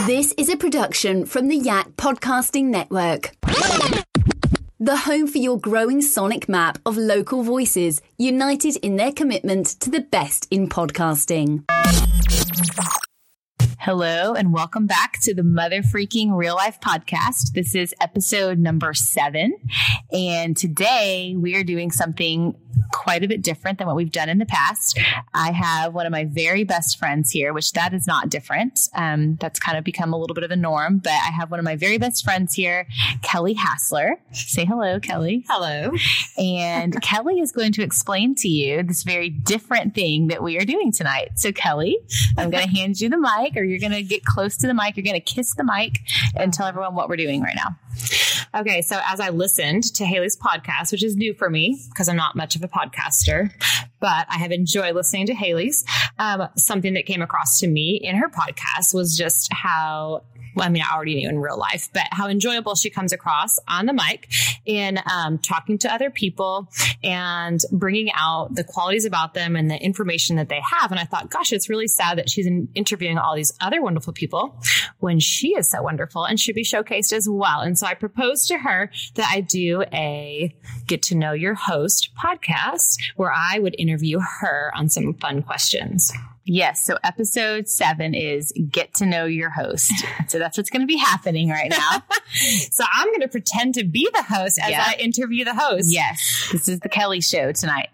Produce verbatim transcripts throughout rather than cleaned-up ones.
This is a production from the Yak Podcasting Network. The home for your growing sonic map of local voices united in their commitment to the best in podcasting. Hello and welcome back to the Mother Freaking Real Life Podcast. This is episode number seven. And today we are doing something quite a bit different than what we've done in the past. I have one of my very best friends here, which that is not different. Um, that's kind of become a little bit of a norm, but I have one of my very best friends here, Kelly Hassler. Say hello, Kelly. Hello. And Kelly is going to explain to you this very different thing that we are doing tonight. So Kelly, I'm going to hand you the mic, or you're going to get close to the mic. You're going to kiss the mic and tell everyone what we're doing right now. Okay, so as I listened to Haley's podcast, which is new for me because I'm not much of a podcaster, but I have enjoyed listening to Haley's, um, something that came across to me in her podcast was just how, well, I mean, I already knew in real life, but how enjoyable she comes across on the mic in um, talking to other people and bringing out the qualities about them and the information that they have. And I thought, gosh, it's really sad that she's in interviewing all these other wonderful people when she is so wonderful and should be showcased as well. And so I proposed to her that I do a Get to Know Your Host podcast where I would interview her on some fun questions. Yes. So episode seven is Get to Know Your Host. So that's what's going to be happening right now. So I'm going to pretend to be the host as yep. I interview the host. Yes. This is the Kelly Show tonight.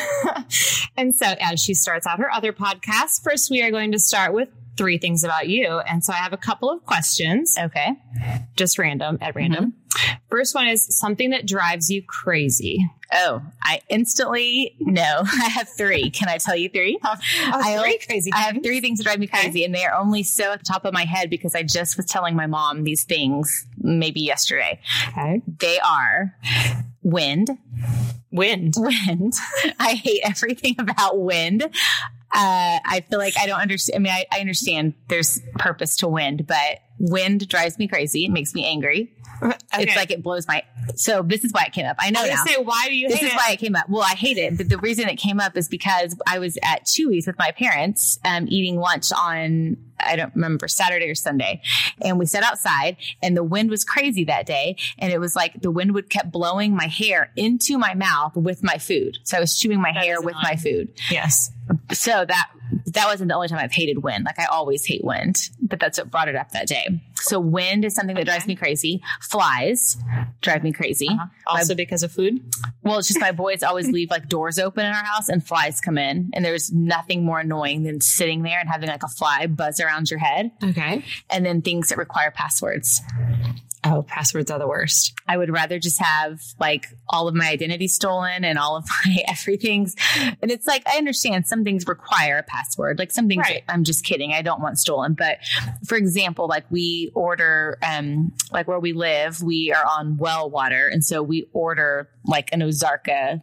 And so as she starts out her other podcast, first we are going to start with three things about you. And so I have a couple of questions. Okay. Just random, at random. Mm-hmm. First one is something that drives you crazy. Oh, I instantly know. I have three. Can I tell you three? Oh, I, three crazy I have three things that drive me crazy, okay. And they are only so at the top of my head because I just was telling my mom these things maybe yesterday. Okay. They are wind. Wind. Wind. I hate everything about wind. Uh, I feel like I don't understand. I mean, I, I understand there's purpose to wind, but wind drives me crazy. It makes me angry. Okay. It's like it blows my. So this is why it came up. I know I was now. Say, why do you? This hate is it? why it came up. Well, I hate it, but the reason it came up is because I was at Chewy's with my parents, um, eating lunch on, I don't remember, Saturday or Sunday, and we sat outside, and the wind was crazy that day, and it was like the wind would kept blowing my hair into my mouth with my food. So I was chewing my that hair with annoying. my food. Yes. So that that wasn't the only time I've hated wind. Like I always hate wind, but that's what brought it up that day. So wind is something that okay. drives me crazy. Flies drive me crazy. Uh-huh. Also my, because of food? Well, it's just my boys always leave like doors open in our house and flies come in. And there's nothing more annoying than sitting there and having like a fly buzz around your head. Okay. And then things that require passwords. Oh, passwords are the worst. I would rather just have like all of my identity stolen and all of my everything's. And it's like, I understand some things require a password. Like some things, right. I'm just kidding. I don't want stolen. But for example, like we order, um, like where we live, we are on well water. And so we order like an Ozarka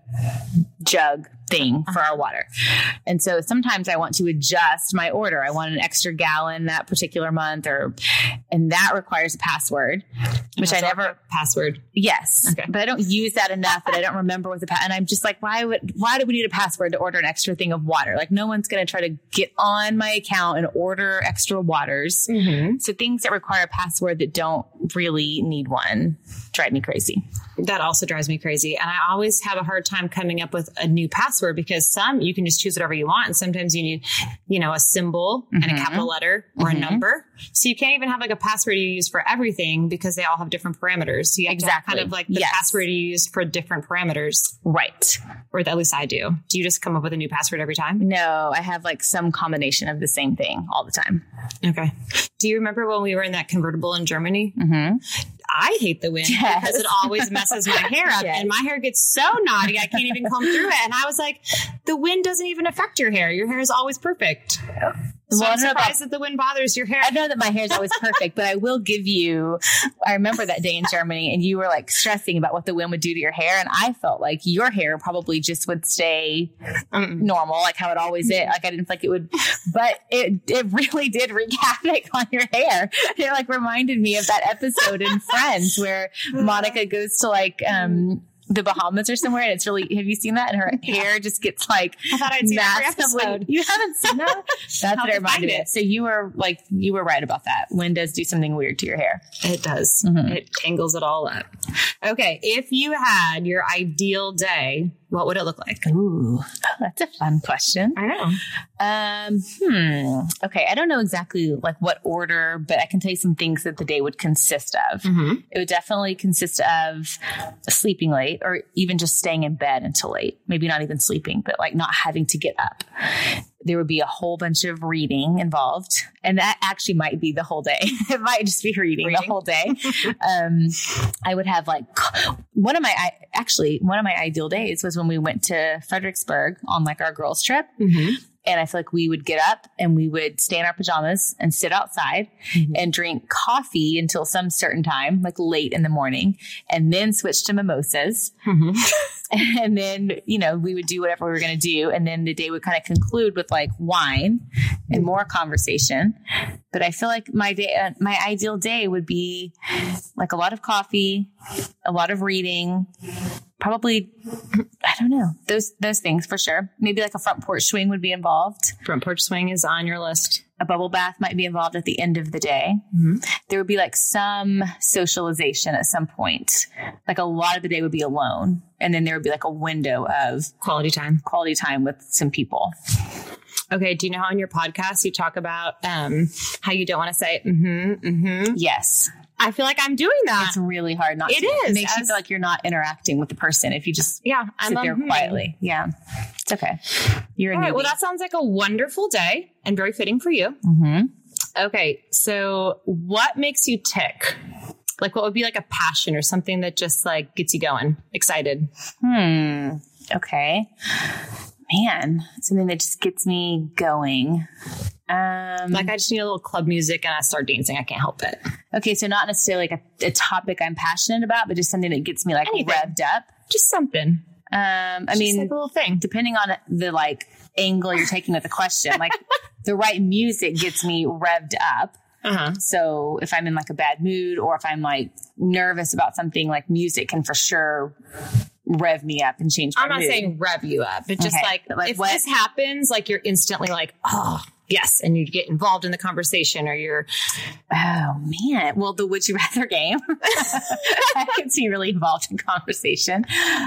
jug thing for our water. And so sometimes I want to adjust my order. I want an extra gallon that particular month, or, and that requires a password, which I never password. Yes. Okay. But I don't use that enough that I don't remember what the, pa- and I'm just like, why would, why do we need a password to order an extra thing of water? Like no one's going to try to get on my account and order extra waters. Mm-hmm. So things that require a password that don't really need one drive me crazy. That also drives me crazy. And I always have a hard time coming up with a new password because some you can just choose whatever you want. And sometimes you need, you know, a symbol mm-hmm. and a capital letter or mm-hmm. a number. So you can't even have like a password you use for everything because they all have different parameters. So you have exactly. to have kind of like the yes. password you use for different parameters. Right. Or at least I do. Do you just come up with a new password every time? No, I have like some combination of the same thing all the time. Okay. Do you remember when we were in that convertible in Germany? Mm-hmm. I hate the wind yes. because it always messes my hair up yes. and my hair gets so knotty. I can't even comb through it. And I was like, the wind doesn't even affect your hair. Your hair is always perfect. So well, I'm surprised about, that the wind bothers your hair. I know that my hair is always perfect, but I will give you, I remember that day in Germany and you were like stressing about what the wind would do to your hair. And I felt like your hair probably just would stay um, normal, like how it always is. Like I didn't think it would, but it, it really did wreak havoc on your hair. It like reminded me of that episode in Friends where Monica goes to like, um, the Bahamas or somewhere, and it's really, have you seen that? And her yeah. hair just gets like, I thought I'd seen every episode. You haven't seen that? That's what it reminded me of. So you were like, you were right about that. Wind does do something weird to your hair. It does. Mm-hmm. It tangles it all up. Okay. If you had your ideal day, what would it look like? Ooh, that's a fun question. I know. Um, hmm. Okay. I don't know exactly like what order, but I can tell you some things that the day would consist of. Mm-hmm. It would definitely consist of sleeping late or even just staying in bed until late. Maybe not even sleeping, but like not having to get up. There would be a whole bunch of reading involved. And that actually might be the whole day. It might just be reading, reading. the whole day. um, I would have like one of my, I, actually one of my ideal days was when we went to Fredericksburg on like our girls trip. Mm-hmm. And I feel like we would get up and we would stay in our pajamas and sit outside mm-hmm. and drink coffee until some certain time, like late in the morning, and then switch to mimosas. Mm-hmm. And then, you know, we would do whatever we were going to do. And then the day would kind of conclude with like wine and more conversation. But I feel like my day, uh, my ideal day would be like a lot of coffee, a lot of reading, probably, I don't know, those, those things for sure. Maybe like a front porch swing would be involved. Front porch swing is on your list. A bubble bath might be involved at the end of the day. Mm-hmm. There would be like some socialization at some point. Like a lot of the day would be alone. And then there would be like a window of quality time, quality time with some people. Okay. Do you know how on your podcast you talk about um, how you don't want to say, mm-hmm, mm-hmm? Yes. I feel like I'm doing that. It's really hard not it to. Is. It makes as, you feel like you're not interacting with the person if you just yeah, sit I'm there um, quietly. Yeah. It's okay. You're a All newbie. right, well, that sounds like a wonderful day and very fitting for you. Mm-hmm. Okay. So what makes you tick? Like what would be like a passion or something that just like gets you going, excited? Hmm. Okay. Man, something that just gets me going. Um, like I just need a little club music and I start dancing. I can't help it. Okay. So not necessarily like a, a topic I'm passionate about, but just something that gets me like Anything. revved up. Just something. Um, I just mean, like a little thing. Depending on the like angle you're taking with the question, like the right music gets me revved up. Uh-huh. So if I'm in like a bad mood or if I'm like nervous about something, like music can for sure rev me up and change my I'm not mood. saying rev you up, but just Okay. like, Like if what- this happens, like you're instantly like, oh, yes. And you get involved in the conversation or you're, Oh man. Well, the would you rather game, I could see really involved in conversation.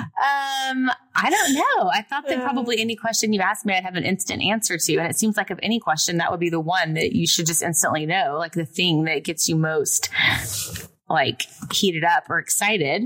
Um, I don't know. I thought that probably any question you asked me, I'd have an instant answer to. And it seems like of any question, that would be the one that you should just instantly know, like the thing that gets you most like heated up or excited.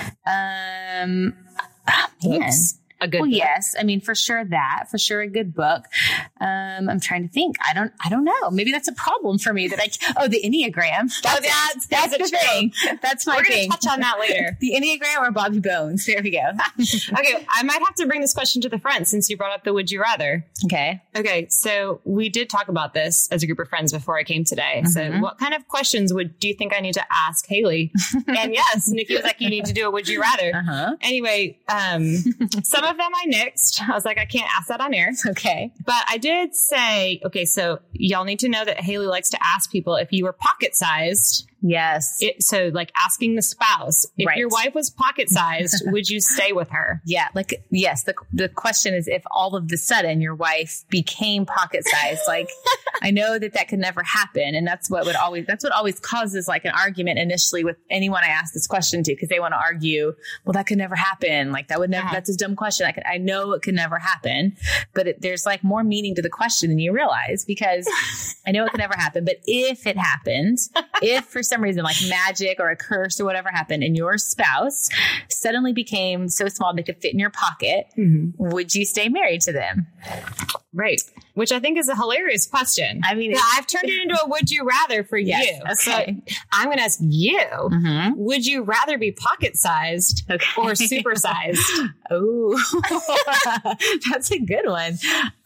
Um, oh, man. Books. A good well, book. yes. I mean, for sure that, for sure a good book. Um, I'm trying to think. I don't, I don't know. Maybe that's a problem for me that I, oh, the Enneagram. That's, Oh, that's, that's that's the a thing. That's my We're thing. going to touch on that later. The Enneagram or Bobby Bones. There we go. Okay. I might have to bring this question to the front since you brought up the would you rather. Okay. Okay. So we did talk about this as a group of friends before I came today. So Mhm. what kind of questions would, do you think I need to ask Haley? And yes, Nikki was like, you need to do a would you rather. Uh-huh. Anyway, um, some of them I nixed. I was like, I can't ask that on air. Okay. But I did say, okay, so y'all need to know that Haley likes to ask people if you were pocket sized. Yes. It, so like asking the spouse, if Right. your wife was pocket sized, would you stay with her? Yeah. Like, yes. The, the question is if all of the sudden your wife became pocket sized, like I know that that could never happen. And that's what would always, that's what always causes like an argument initially with anyone I ask this question to, because they want to argue, well, that could never happen. Like that would never, Uh-huh. that's a dumb question. I could, I know it could never happen, but it, there's like more meaning to the question than you realize, because I know it could never happen. But if it happens, if for some reason, like magic or a curse or whatever happened and your spouse suddenly became so small they could fit in your pocket, Mm-hmm. would you stay married to them? Right. Which I think is a hilarious question. I mean, Yeah, I've turned it into a would you rather for Yes, you. okay. So I'm going to ask you, Mm-hmm. would you rather be pocket sized Okay. or super sized? Oh, that's a good one.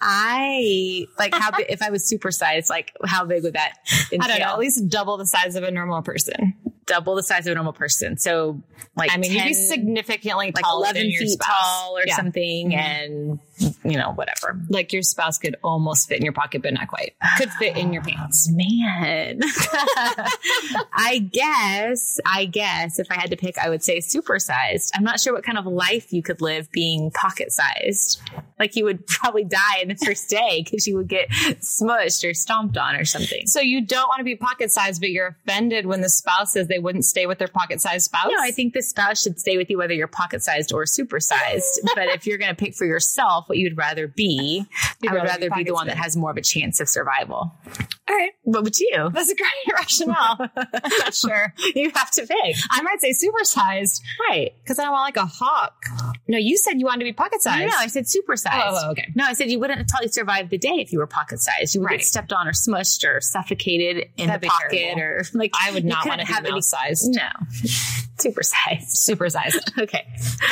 I like how big, if I was supersized, like how big would that entail? I don't know, at least double the size of a normal person. Double the size of a normal person. So like, I mean, ten, you'd be significantly like taller eleven than your feet spouse. tall or Yeah. something. Mhm. And you know, whatever. Like your spouse could almost fit in your pocket, but not quite. Could fit in your pants. Man. I guess, I guess if I had to pick, I would say supersized. I'm not sure what kind of life you could live being pocket sized. Like you would probably die in the first day because you would get smushed or stomped on or something. So you don't want to be pocket sized, but you're offended when the spouse says they wouldn't stay with their pocket sized spouse? No, I think the spouse should stay with you whether you're pocket sized or supersized. But if you're going to pick for yourself what you'd rather be, you'd I would rather, rather be, be the one that has more of a chance of survival. All right. What would you? That's a great rationale. I'm not sure. You have to pick. I might say supersized. Right. Because I don't want like a hawk. No, you said you wanted to be pocket sized. No, no, I said supersized. Oh, okay. No, I said you wouldn't probably survive the day if you were pocket sized. You would right. get stepped on or smushed or suffocated in That'd the pocket terrible. Or like. I would not want to have any sized. No. Supersized. Supersized. Okay.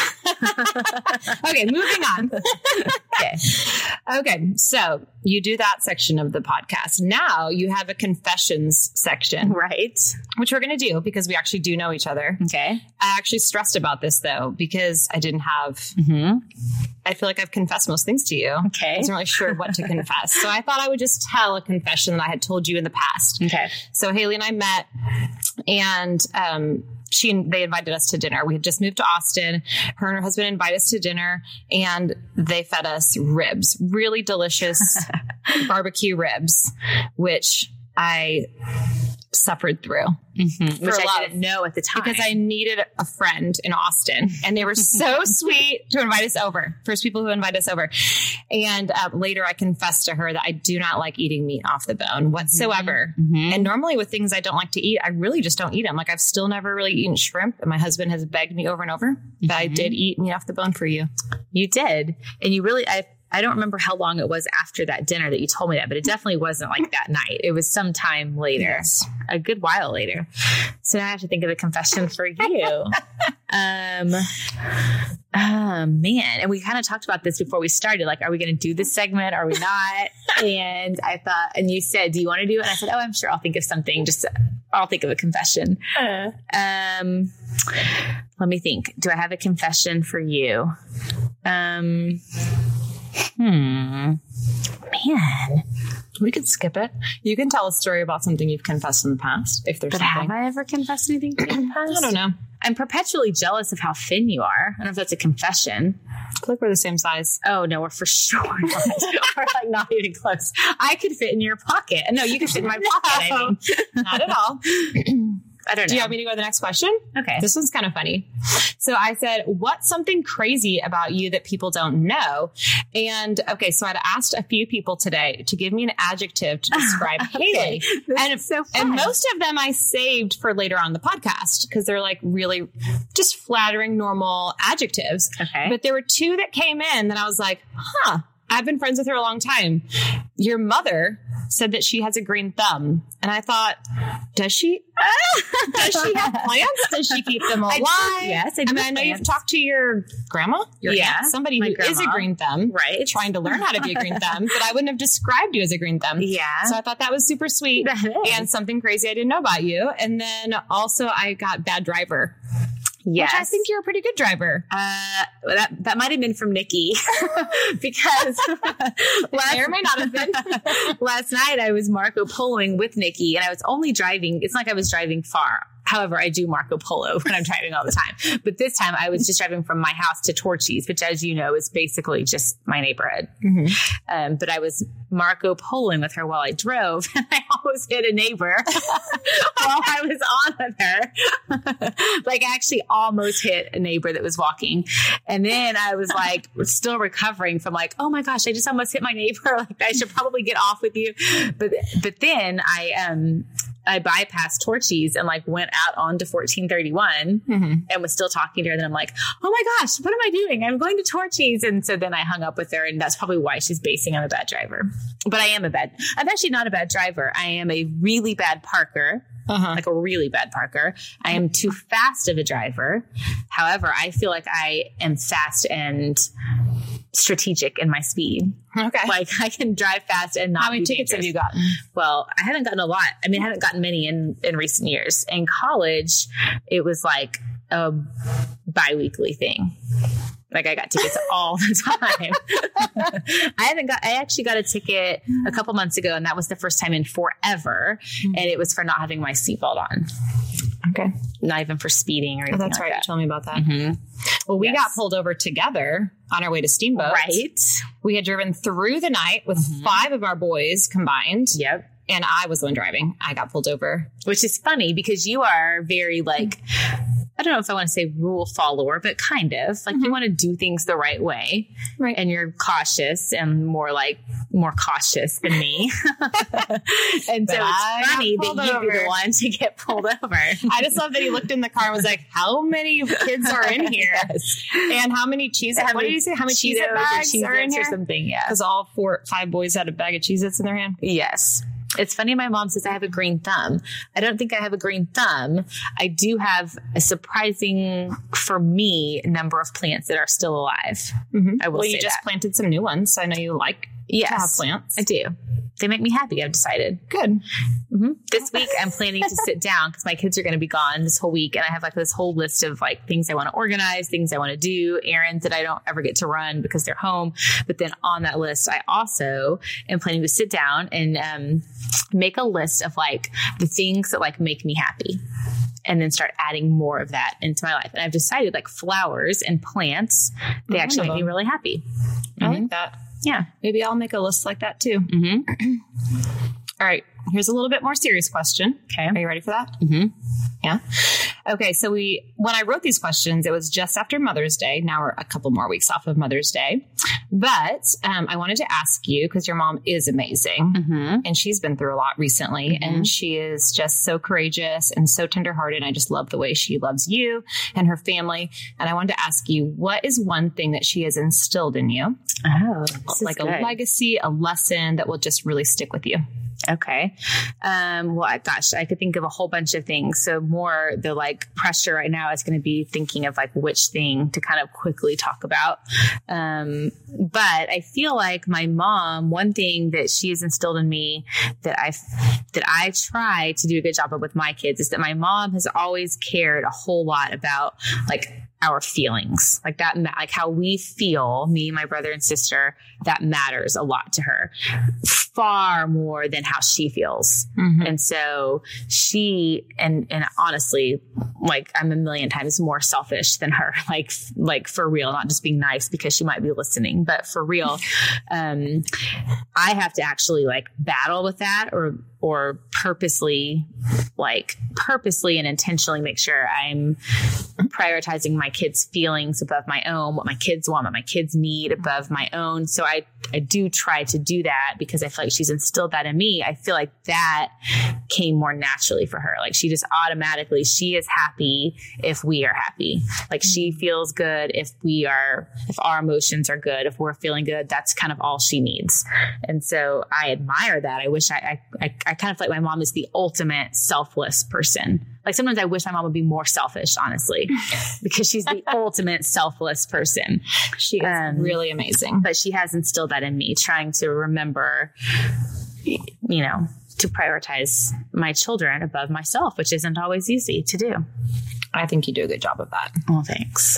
Okay, moving on. Okay. Okay, so you do that section of the podcast. Now you have a confessions section. Right. Which we're going to do because we actually do know each other. Okay. I actually stressed about this though, because I didn't have, mm-hmm. I feel like I've confessed most things to you. Okay. I wasn't really sure what to confess. So I thought I would just tell a confession that I had told you in the past. Okay. So Haley and I met and, um, She they invited us to dinner. We had just moved to Austin. Her and her husband invited us to dinner and they fed us ribs, really delicious barbecue ribs, which I suffered through. Mm-hmm. Which I didn't know at the time. Because I needed a friend in Austin and they were so sweet to invite us over. First people who invited us over. And uh, later I confessed to her that I do not like eating meat off the bone whatsoever. Mm-hmm. And normally with things I don't like to eat, I really just don't eat them. Like I've still never really eaten shrimp and my husband has begged me over and over. But mm-hmm. I did eat meat off the bone for you. You did. And you really, I I don't remember how long it was after that dinner that you told me that, but it definitely wasn't like that night. It was some time later, yes. a good while later. So now I have to think of a confession for you. um, oh, man. And we kind of talked about this before we started. Like, are we going to do this segment? Are we not? And I thought, and you said, do you want to do it? And I said, oh, I'm sure I'll think of something. Just, I'll think of a confession. Uh. Um, let me think. Do I have a confession for you? Um, Hmm. Man. We could skip it. You can tell a story about something you've confessed in the past, if there's but something. Have I ever confessed anything in the past? I don't know. I'm perpetually jealous of how thin you are. I don't know if that's a confession. I feel like we're the same size. Oh, no, we're for sure not. We're like not even close. I could fit in your pocket. No, you could fit in my pocket, no, I mean. Not at all. I don't know. Do you want me to go to the next question? Okay. This one's kind of funny. So I said, what's something crazy about you that people don't know? And okay, so I'd asked a few people today to give me an adjective to describe okay. Haley. This and, is so fun. And most of them I saved for later on the podcast because they're like really just flattering, normal adjectives. Okay. But there were two that came in that I was like, huh, I've been friends with her a long time. Your mother said that she has a green thumb. And I thought, does she? Does she have plants? Does she keep them alive? I do, yes. I, I mean, I know you've talked to your grandma, your yeah, aunt, somebody who grandma. is a green thumb, right? Trying to learn how to be a green thumb, but I wouldn't have described you as a green thumb. Yeah. So I thought that was super sweet and something crazy I didn't know about you. And then also I got bad driver. Yes. Which I think you're a pretty good driver. Uh, that that might have been from Nikki because last, may or may not have been. Last night I was Marco Poloing with Nikki and I was only driving. It's not like I was driving far. However, I do Marco Polo when I'm driving all the time. But this time I was just driving from my house to Torchy's, which, as you know, is basically just my neighborhood. Mm-hmm. Um, but I was Marco Poloing with her while I drove. And I almost hit a neighbor while I was on with her. Like, I actually almost hit a neighbor that was walking. And then I was like, still recovering from like, oh my gosh, I just almost hit my neighbor. Like, I should probably get off with you. But, but then I, um, I bypassed Torchy's and like went out onto fourteen thirty-one mm-hmm. and was still talking to her. And then I'm like, oh my gosh, what am I doing? I'm going to Torchy's. And so then I hung up with her and that's probably why she's basing I'm a bad driver. But I am a bad, I'm actually not a bad driver. I am a really bad parker. Uh-huh. Like a really bad parker. I am too fast of a driver. However, I feel like I am fast and strategic in my speed. Okay. Like I can drive fast and not How many be tickets dangerous. have you gotten? Well, I haven't gotten a lot. I mean, I haven't gotten many in, in recent years. In college, it was like a bi-weekly thing. Like I got tickets all the time. I haven't got, I actually got a ticket a couple months ago, and that was the first time in forever. Mm-hmm. And it was for not having my seatbelt on. Okay. Not even for speeding or anything. Oh, that's like right. That. You told me about that. Mm-hmm. Well, we yes. got pulled over together on our way to Steamboat. Right. We had driven through the night with mm-hmm. five of our boys combined. Yep. And I was the one driving. I got pulled over. Which is funny because you are very like, I don't know if I want to say rule follower, but kind of like mm-hmm. you want to do things the right way. Right. And you're cautious and more like more cautious than me. And so I it's funny that you'd over. be the one to get pulled over. I just love that he looked in the car and was like, how many kids are in here? Yes. And how many cheese What did you say? How many Cheez-It bags or are in here? Or something, yeah. Because all four, five boys had a bag of Cheez-Its in their hand. Yes. It's funny. My mom says I have a green thumb. I don't think I have a green thumb. I do have a surprising, for me, number of plants that are still alive. Mm-hmm. I will well, say you just that. planted some new ones. So I know you like yes, to have plants. I do. They make me happy. I've decided. Good. Mm-hmm. This week I'm planning to sit down because my kids are going to be gone this whole week. And I have like this whole list of like things I want to organize, things I want to do, errands that I don't ever get to run because they're home. But then on that list, I also am planning to sit down and um, make a list of like the things that like make me happy. And then start adding more of that into my life. And I've decided like flowers and plants, they actually make me really happy. I Mm-hmm. like that. Yeah. Maybe I'll make a list like that too. Mm-hmm. All right. Here's a little bit more serious question. Okay. Are you ready for that? Mm-hmm. Yeah. Okay. So we, when I wrote these questions, it was just after Mother's Day. Now we're a couple more weeks off of Mother's Day. But um, I wanted to ask you, because your mom is amazing Mm-hmm. and she's been through a lot recently Mm-hmm. and she is just so courageous and so tenderhearted. And I just love the way she loves you and her family. And I wanted to ask you, what is one thing that she has instilled in you? Oh, Like a legacy, a lesson that will just really stick with you? Okay. Um, well, I, gosh, I could think of a whole bunch of things. So more the like pressure right now is going to be thinking of like which thing to kind of quickly talk about. Um, but I feel like my mom, one thing that she has instilled in me that I, that I try to do a good job of with my kids is that my mom has always cared a whole lot about like our feelings, like that, like how we feel, me, my brother and sister, that matters a lot to her, far more than how she feels. Mm-hmm. And so she, and, and honestly, like I'm a million times more selfish than her, like, like for real, not just being nice because she might be listening, but for real. um, I have to actually like battle with that or, or purposely, like purposely and intentionally make sure I'm prioritizing my kids' feelings above my own, what my kids want, what my kids need above my own. So I, I do try to do that because I feel like she's instilled that in me. I feel like that came more naturally for her. Like she just automatically, she is happy if we are happy. Like she feels good if we are, if our emotions are good, if we're feeling good, that's kind of all she needs. And so I admire that. I wish I, I, I, I kind of feel like my mom is the ultimate selfless person. Like sometimes I wish my mom would be more selfish, honestly, because she's the ultimate selfless person. She is um, really amazing. But she has instilled that in me, trying to remember, you know, to prioritize my children above myself, which isn't always easy to do. I think you do a good job of that. Well, thanks.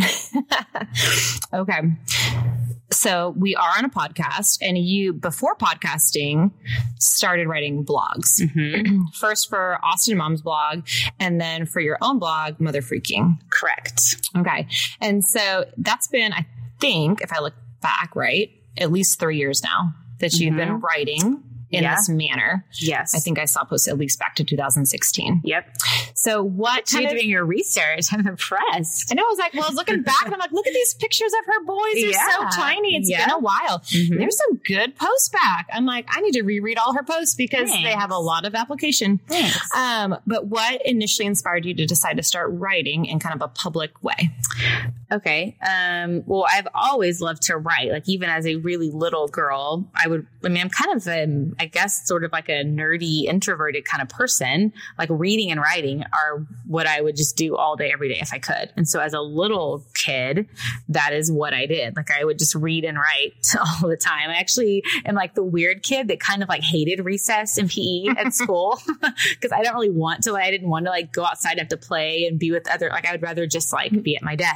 Okay. So we are on a podcast and you, before podcasting, started writing blogs. Mm-hmm. First for Austin Mom's blog and then for your own blog, Mother Freaking. Correct. Okay. And so that's been, I think, if I look back, right, at least three years now that you've mm-hmm. been writing in yeah. this manner. Yes. I think I saw posts at least back to two thousand sixteen. Yep. So what kind You're of, doing your research. I'm impressed. I know. I was like, well, I was looking back and I'm like, look at these pictures of her boys. They're yeah. so tiny. It's yeah. been a while. Mm-hmm. There's some good posts back. I'm like, I need to reread all her posts because Thanks. they have a lot of application. Thanks. Um, but what initially inspired you to decide to start writing in kind of a public way? Okay. Um, well, I've always loved to write. Like even as a really little girl, I would, I mean, I'm kind of, um, I guess, sort of like a nerdy, introverted kind of person. Like reading and writing are what I would just do all day, every day if I could. And so as a little kid, that is what I did. Like I would just read and write all the time. I actually am like the weird kid that kind of like hated recess and P E at school because I don't really want to, like, I didn't want to like go outside and have to play and be with other, like I would rather just like be at my desk reading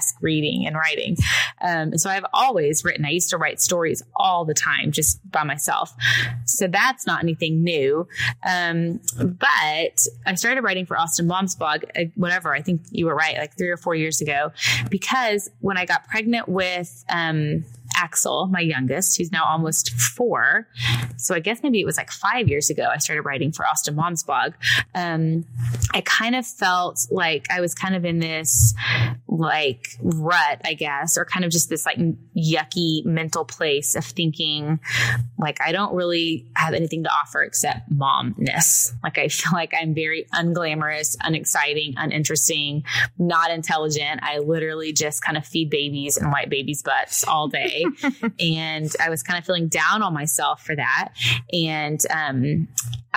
reading and writing. Um, and so I've always written. I used to write stories all the time, just by myself. So that's not anything new. Um, but I started writing for Austin Mom's blog, uh, whatever, I think you were right, like three or four years ago, because when I got pregnant with, um, Axel, my youngest, who's now almost four. So I guess maybe it was like five years ago, I started writing for Austin Mom's blog. Um, I kind of felt like I was kind of in this like rut, I guess, or kind of just this like yucky mental place of thinking like, I don't really have anything to offer except momness. Like, I feel like I'm very unglamorous, unexciting, uninteresting, not intelligent. I literally just kind of feed babies and wipe babies' butts all day. And I was kind of feeling down on myself for that. And, um,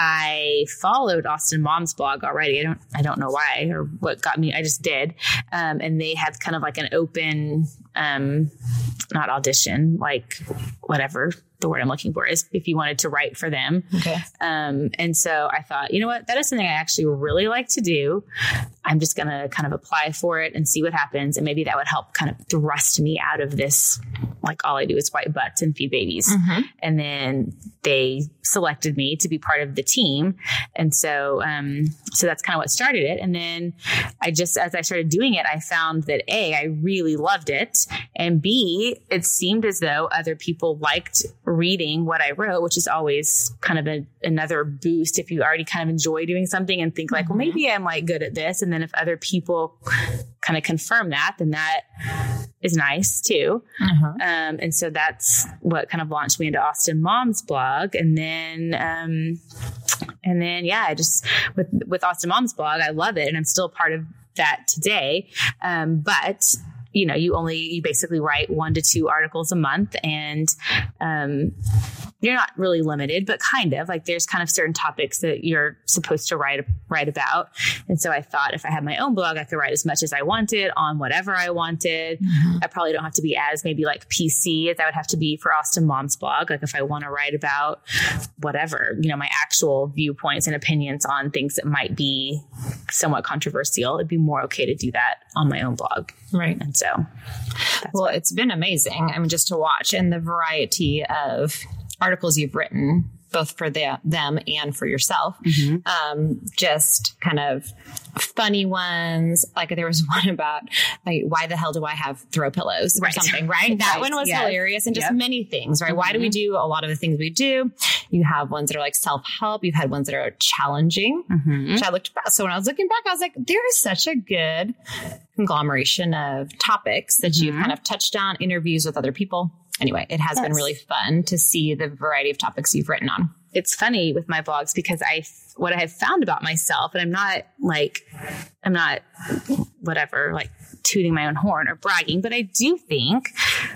I followed Austin Mom's blog already. I don't, I don't know why or what got me. I just did. Um, and they had kind of like an open, um, not audition, like whatever the word I'm looking for is, if you wanted to write for them. Okay. Um, and so I thought, you know what, that is something I actually really like to do. I'm just going to kind of apply for it and see what happens. And maybe that would help kind of thrust me out of this, like all I do is wipe butts and feed babies. Mm-hmm. And then they selected me to be part of the team. And so, um, so that's kind of what started it. And then I just, as I started doing it, I found that A, I really loved it. And B, it seemed as though other people liked reading what I wrote, which is always kind of a, another boost if you already kind of enjoy doing something and think like, mm-hmm. well, maybe I'm like good at this. And then if other people kind of confirm that, then that is nice too. Uh-huh. Um, and so that's what kind of launched me into Austin Mom's blog. And then, um, and then, yeah, I just, with, with Austin Mom's blog, I love it. And I'm still part of that today. Um, but you know, you only, you basically write one to two articles a month, and, um, you're not really limited, but kind of like there's kind of certain topics that you're supposed to write, write about. And so I thought if I had my own blog, I could write as much as I wanted on whatever I wanted. Mm-hmm. I probably don't have to be as maybe like P C as I would have to be for Austin Mom's blog. Like if I want to write about whatever, you know, my actual viewpoints and opinions on things that might be somewhat controversial, it'd be more okay to do that on my own blog. Right. And so, that's well, what. It's been amazing. I mean, just to watch and the variety of articles you've written, both for the, them and for yourself. Mm-hmm. Um, just kind of funny ones. Like there was one about like, why the hell do I have throw pillows or right. something, right? That right. one was yes. hilarious, and just yep. many things, right? Mm-hmm. Why do we do a lot of the things we do? You have ones that are like self-help. You've had ones that are challenging, mm-hmm. which I looked back. So when I was looking back, I was like, there is such a good conglomeration of topics that mm-hmm. you've kind of touched on, interviews with other people. Anyway, it has yes. been really fun to see the variety of topics you've written on. It's funny with my blogs because I, what I have found about myself, and I'm not like, I'm not whatever, like tooting my own horn or bragging, but I do think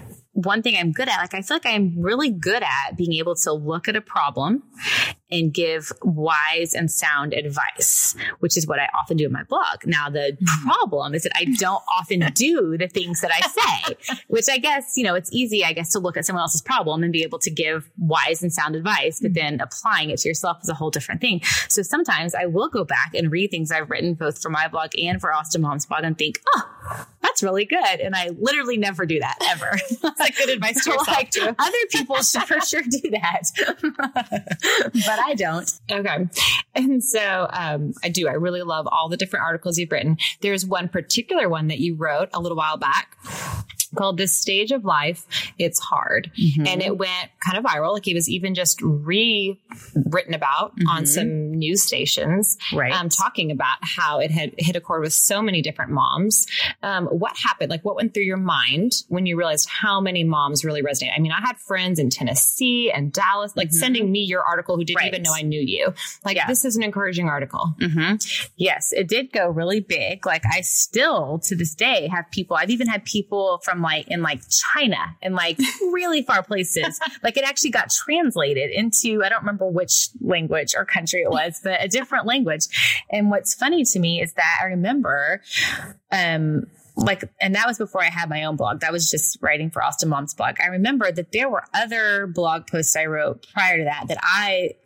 one thing I'm good at, like I feel like I'm really good at being able to look at a problem and give wise and sound advice, which is what I often do in my blog. Now, the problem is that I don't often do the things that I say, which I guess, you know, it's easy, I guess, to look at someone else's problem and be able to give wise and sound advice, but then applying it to yourself is a whole different thing. So sometimes I will go back and read things I've written both for my blog and for Austin Mom's blog and think, oh, that's really good. And I literally never do that ever. That's like good advice to yourself like, too. Other people should for sure do that, but I don't. Okay. And so um, I do. I really love all the different articles you've written. There's one particular one that you wrote a little while back called This Stage of Life, It's Hard. Mm-hmm. And it went kind of viral. Like it was even just rewritten about mm-hmm. on some news stations, right. um, talking about how it had hit a chord with so many different moms. Um, what happened? Like what went through your mind when you realized how many moms really resonate? I mean, I had friends in Tennessee and Dallas, like mm-hmm. sending me your article who didn't right. even know I knew you. Like yeah. this is an encouraging article. Mm-hmm. Yes, it did go really big. Like I still to this day have people, I've even had people from like in like China and like really far places. Like it actually got translated into, I don't remember which language or country it was, but a different language. And what's funny to me is that I remember, um, like, and that was before I had my own blog. That was just writing for Austin Mom's blog. I remember that there were other blog posts I wrote prior to that, that I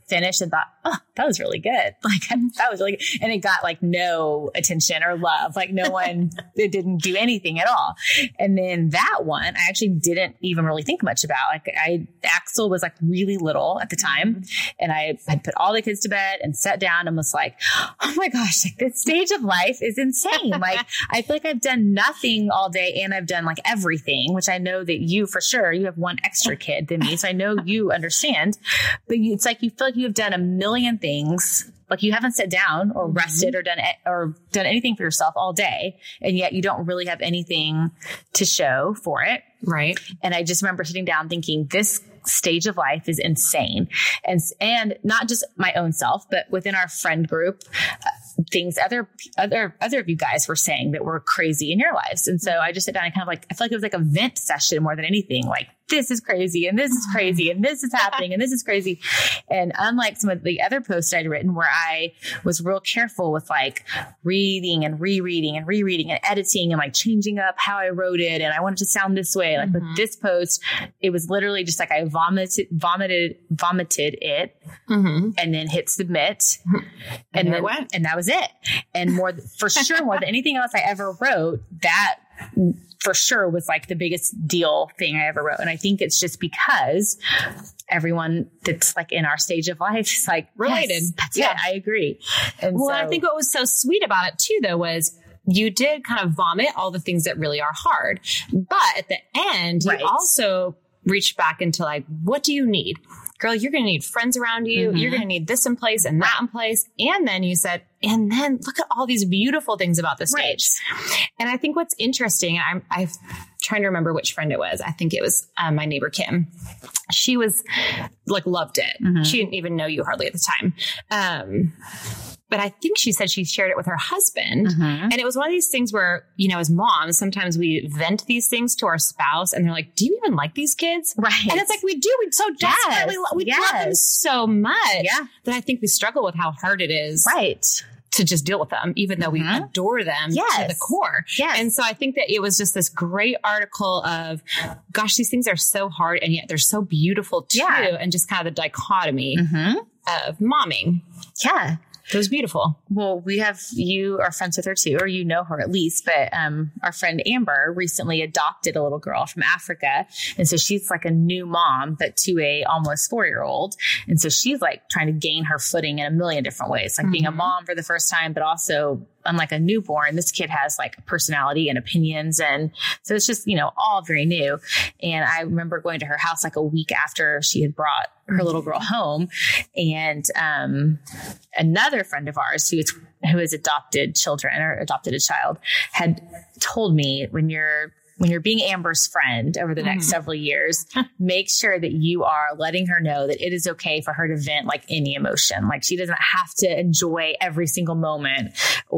finished and thought, oh, that was really good. Like that was really good. And it got like no attention or love. Like no one, it didn't do anything at all. And then that one, I actually didn't even really think much about. Like I, Axel was like really little at the time. And I had put all the kids to bed and sat down and was like, oh my gosh, like this stage of life is insane. Like I feel like I've done nothing all day and I've done like everything, which I know that you for sure, you have one extra kid than me. So I know you understand, but you, it's like you feel like you've done a million things. Like you haven't sat down or rested mm-hmm. or done or done anything for yourself all day. And yet you don't really have anything to show for it. Right. And I just remember sitting down thinking this stage of life is insane. And, and not just my own self, but within our friend group, uh, things other, other, other of you guys were saying that were crazy in your lives. And so I just sat down and kind of like, I feel like it was like a vent session more than anything. Like this is crazy and this is crazy and this is happening and this is crazy. And unlike some of the other posts I'd written where I was real careful with like reading and rereading and rereading and editing and like changing up how I wrote it. And I wanted to sound this way. Like mm-hmm. with this post, it was literally just like I vomited, vomited, vomited it mm-hmm. and then hit submit. Mm-hmm. And, and then, went. And that was it. And more for sure, more than anything else I ever wrote, that for sure was like the biggest deal thing I ever wrote. And I think it's just because everyone that's like in our stage of life is like related. Yes, that's yeah. it. I agree. And well, so, I think what was so sweet about it too, though, was you did kind of vomit all the things that really are hard. But at the end, right. you also reached back into like, what do you need? Girl, you're going to need friends around you. Mm-hmm. You're going to need this in place and that in place. And then you said, and then look at all these beautiful things about the stage. Right. And I think what's interesting, I'm, I'm trying to remember which friend it was. I think it was um, my neighbor, Kim. She was like, loved it. Mm-hmm. She didn't even know you hardly at the time. Um, But I think she said she shared it with her husband. Mm-hmm. And it was one of these things where, you know, as moms, sometimes we vent these things to our spouse and they're like, do you even like these kids? Right. And it's like, we do. We so desperately yes. we yes. love them so much yeah. that I think we struggle with how hard it is. Right. To just deal with them, even though mm-hmm. we adore them yes. to the core. Yes. And so I think that it was just this great article of, gosh, these things are so hard and yet they're so beautiful too. Yeah. And just kind of the dichotomy mm-hmm. of momming. Yeah. It was beautiful. Well, we have, you are friends with her too, or you know her at least, but um, our friend Amber recently adopted a little girl from Africa. And so she's like a new mom, but to a almost four-year-old. And so she's like trying to gain her footing in a million different ways, like mm-hmm. being a mom for the first time, but also unlike a newborn, this kid has like personality and opinions. And so it's just, you know, all very new. And I remember going to her house like a week after she had brought her little girl home. And um, another friend of ours who is, who has adopted children or adopted a child had told me, when you're when you're being Amber's friend over the next mm. several years, make sure that you are letting her know that it is okay for her to vent like any emotion. Like she doesn't have to enjoy every single moment,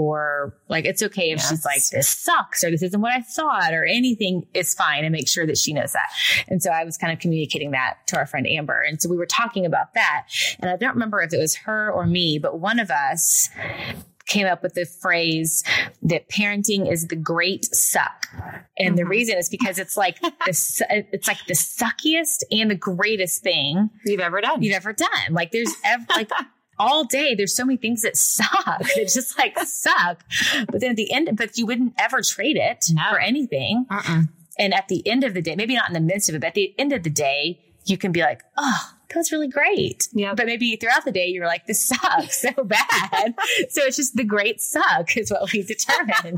or like, it's okay if yes. she's like, this sucks, or this isn't what I thought, or anything is fine, and make sure that she knows that. And so I was kind of communicating that to our friend Amber. And so we were talking about that, and I don't remember if it was her or me, but one of us came up with the phrase that parenting is the great suck. And mm-hmm. the reason is because it's like this, it's like the suckiest and the greatest thing you've ever done. You've ever done. Like there's ever, like all day, there's so many things that suck. It's just like suck. But then at the end, but you wouldn't ever trade it no. for anything. Uh-uh. And at the end of the day, maybe not in the midst of it, but at the end of the day, you can be like, oh, that was really great. Yeah. But maybe throughout the day, you were like, this sucks so bad. So it's just the great suck is what we determined.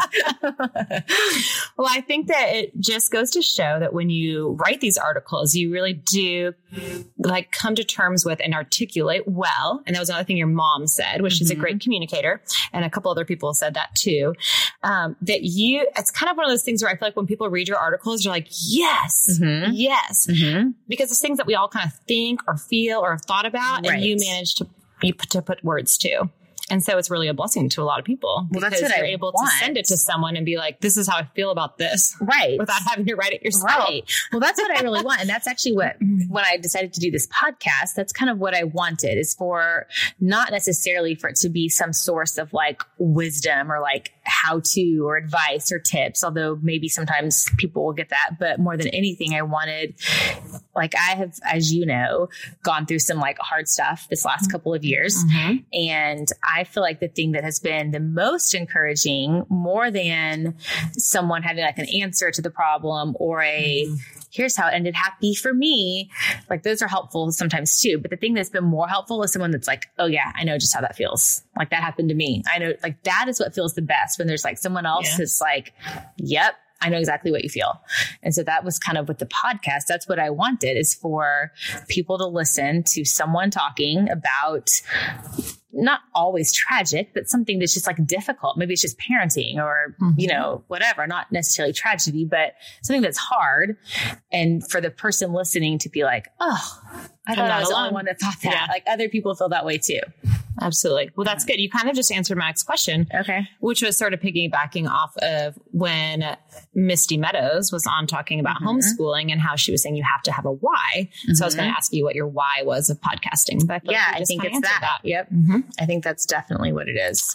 Well, I think that it just goes to show that when you write these articles, you really do like come to terms with and articulate well. And that was another thing your mom said, which mm-hmm. is a great communicator. And a couple other people said that too. Um, that you, it's kind of one of those things where I feel like when people read your articles, you're like, yes, mm-hmm. yes. Mm-hmm. Because it's things that we all kind of think or feel or have thought about, right. and you manage to you put, to put words to. And so it's really a blessing to a lot of people. Well, that's what you're I able want. to send it to someone and be like, this is how I feel about this. Right. Without having to write it yourself. Right. Well, that's what I really want. And that's actually what, when I decided to do this podcast, that's kind of what I wanted, is for not necessarily for it to be some source of like wisdom or like how to or advice or tips, although maybe sometimes people will get that. But more than anything, I wanted, like I have, as you know, gone through some like hard stuff this last couple of years. Mm-hmm. And I feel like the thing that has been the most encouraging, more than someone having like an answer to the problem or a, mm-hmm. here's how it ended happy for me. Like those are helpful sometimes too. But the thing that's been more helpful is someone that's like, oh yeah, I know just how that feels. Like that happened to me. I know, like that is what feels the best when there's like someone else yeah. that's like, yep, I know exactly what you feel. And so that was kind of with the podcast. That's what I wanted, is for people to listen to someone talking about not always tragic, but something that's just like difficult. Maybe it's just parenting or, mm-hmm. you know, whatever, not necessarily tragedy, but something that's hard. And for the person listening to be like, oh, I thought I was the only one that thought that. Yeah. Like other people feel that way too. Absolutely. Well, that's good. You kind of just answered my next question. Okay. Which was sort of piggybacking off of when Misty Meadows was on talking about mm-hmm. homeschooling and how she was saying you have to have a why. Mm-hmm. So I was going to ask you what your why was of podcasting. But I yeah, like I think it's that. that. Yep. Mm-hmm. I think that's definitely what it is.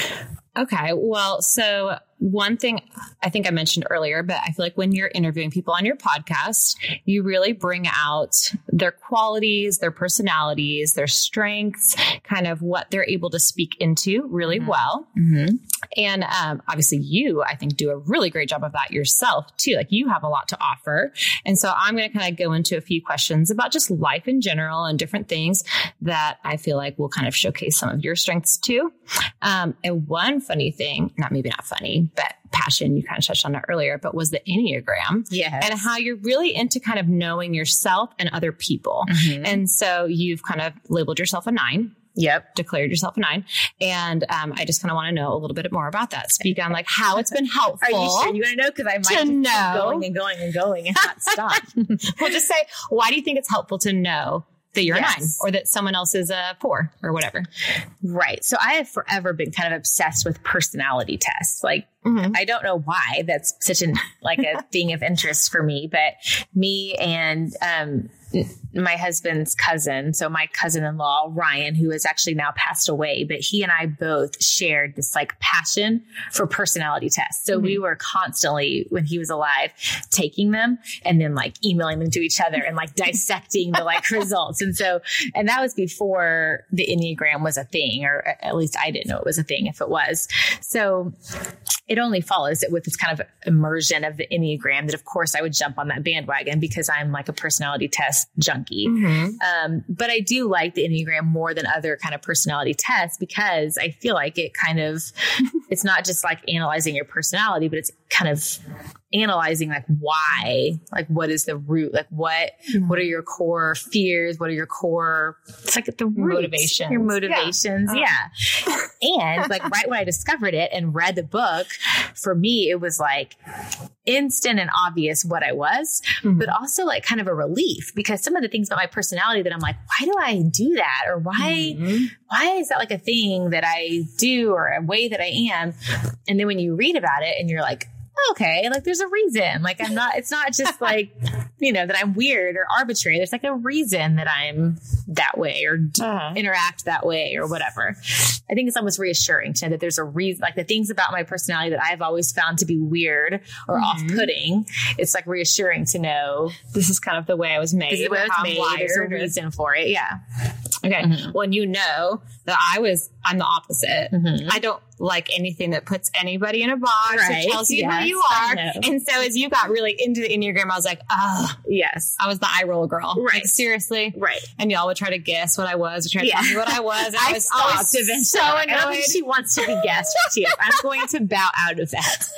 Okay. Well, so one thing I think I mentioned earlier, but I feel like when you're interviewing people on your podcast, you really bring out their qualities, their personalities, their strengths, kind of what they're able to speak into really mm-hmm. well. Mm-hmm. And um, obviously you, I think, do a really great job of that yourself too. Like you have a lot to offer. And so I'm going to kind of go into a few questions about just life in general and different things that I feel like will kind of showcase some of your strengths too. Um, and one funny thing, not maybe not funny, but passion, you kind of touched on it earlier, but was the Enneagram. Yes. And how you're really into kind of knowing yourself and other people. Mm-hmm. And so you've kind of labeled yourself a nine. Yep. Declared yourself a nine. And um, I just kind of want to know a little bit more about that. Speak on like how it's been helpful. Are you sure you want to know? Because I might just know. keep going and going and going and not stop. Well, just say, why do you think it's helpful to know that you're yes. a nine or that someone else is a four or whatever? Right. So I have forever been kind of obsessed with personality tests. Like, mm-hmm. I don't know why that's such an, like a thing of interest for me, but me and, um, my husband's cousin, so my cousin-in-law, Ryan, who has actually now passed away, but he and I both shared this like passion for personality tests. So mm-hmm. we were constantly, when he was alive, taking them and then like emailing them to each other and like dissecting the like results. And so, and that was before the Enneagram was a thing, or at least I didn't know it was a thing if it was. So it only follows that with this kind of immersion of the Enneagram that of course I would jump on that bandwagon because I'm like a personality test junkie. Mm-hmm. Um, but I do like the Enneagram more than other kind of personality tests because I feel like it kind of, it's not just like analyzing your personality, but it's kind of analyzing like why, like what is the root, like what, mm-hmm. what are your core fears? What are your core, it's like the roots, motivations, your motivations. Yeah. yeah. And like right when I discovered it and read the book, for me, it was like instant and obvious what I was, mm-hmm. but also like kind of a relief because some of the things about my personality that I'm like, why do I do that? Or why, mm-hmm. why is that like a thing that I do or a way that I am? And then when you read about it and you're like, okay, like there's a reason. Like I'm not, it's not just like, you know, that I'm weird or arbitrary. There's like a reason that I'm that way or uh-huh. interact that way or whatever. I think it's almost reassuring to know that there's a reason, like the things about my personality that I've always found to be weird or mm-hmm. off-putting. It's like reassuring to know this is kind of the way I was made. This is the way I was made. Wired. There's a reason for it. Yeah. Okay. Mm-hmm. Well, you know that I was, I'm the opposite. Mm-hmm. I don't like anything that puts anybody in a box right. or tells you yes, who you are. And so as you got really into the Enneagram, I was like, oh, yes, I was the eye roll girl. Right. Like, seriously. Right. And y'all would try to guess what I was or try to yeah. tell me what I was. And I, I was stopped eventually. So annoyed. I don't think she wants to be guessed. I'm going to bow out of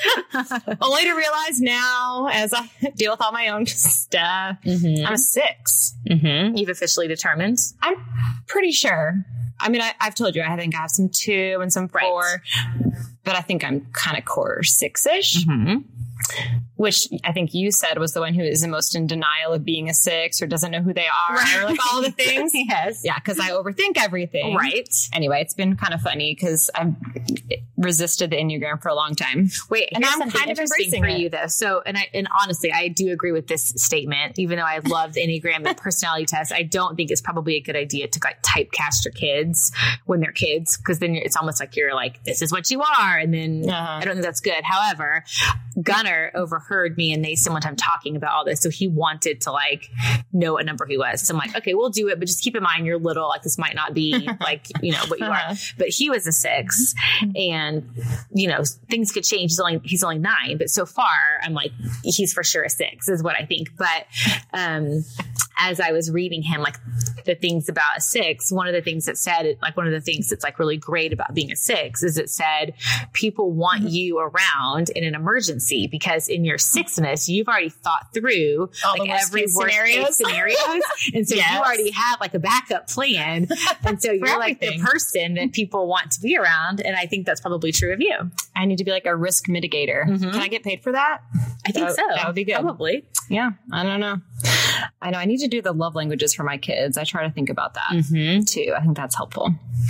that. Only to realize now as I deal with all my own stuff, mm-hmm. I'm a six. Mm-hmm. You've officially determined? I'm pretty sure. I mean, I, I've told you, I think I have some two and some four, right. but I think I'm kind of core six-ish. Mm-hmm. which I think you said was the one who is the most in denial of being a six or doesn't know who they are right. or like all the things. Yes. Yeah. Cause I overthink everything. Right. Anyway, it's been kind of funny because I've resisted the Enneagram for a long time. Wait, and I'm kind of embracing for it. you though. So, and I, and honestly, I do agree with this statement, even though I love the Enneagram and personality test. I don't think it's probably a good idea to like typecast your kids when they're kids. Cause then it's almost like you're like, this is what you are. And then uh-huh. I don't think that's good. However, Gunnar overheard me and Nason one time talking about all this. So he wanted to like know what number he was. So I'm like, okay, we'll do it. But just keep in mind you're little, like this might not be like, you know, what you uh-huh. are. But he was a six and, you know, things could change. He's only, he's only nine. But so far I'm like, he's for sure a six is what I think. But um, as I was reading him, like the things about a six, one of the things that said, like one of the things that's like really great about being a six is it said people want mm-hmm. you around in an emergency because in your sixness, you've already thought through all like the every worst scenarios. case scenarios. And so yes. you already have like a backup plan. And so you're like the person that people want to be around. And I think that's probably true of you. I need to be like a risk mitigator. Mm-hmm. Can I get paid for that? I think that, so. That would be good. Probably. Yeah. I don't know. I know I need to do the love languages for my kids. I try to think about that mm-hmm. too. I think that's helpful.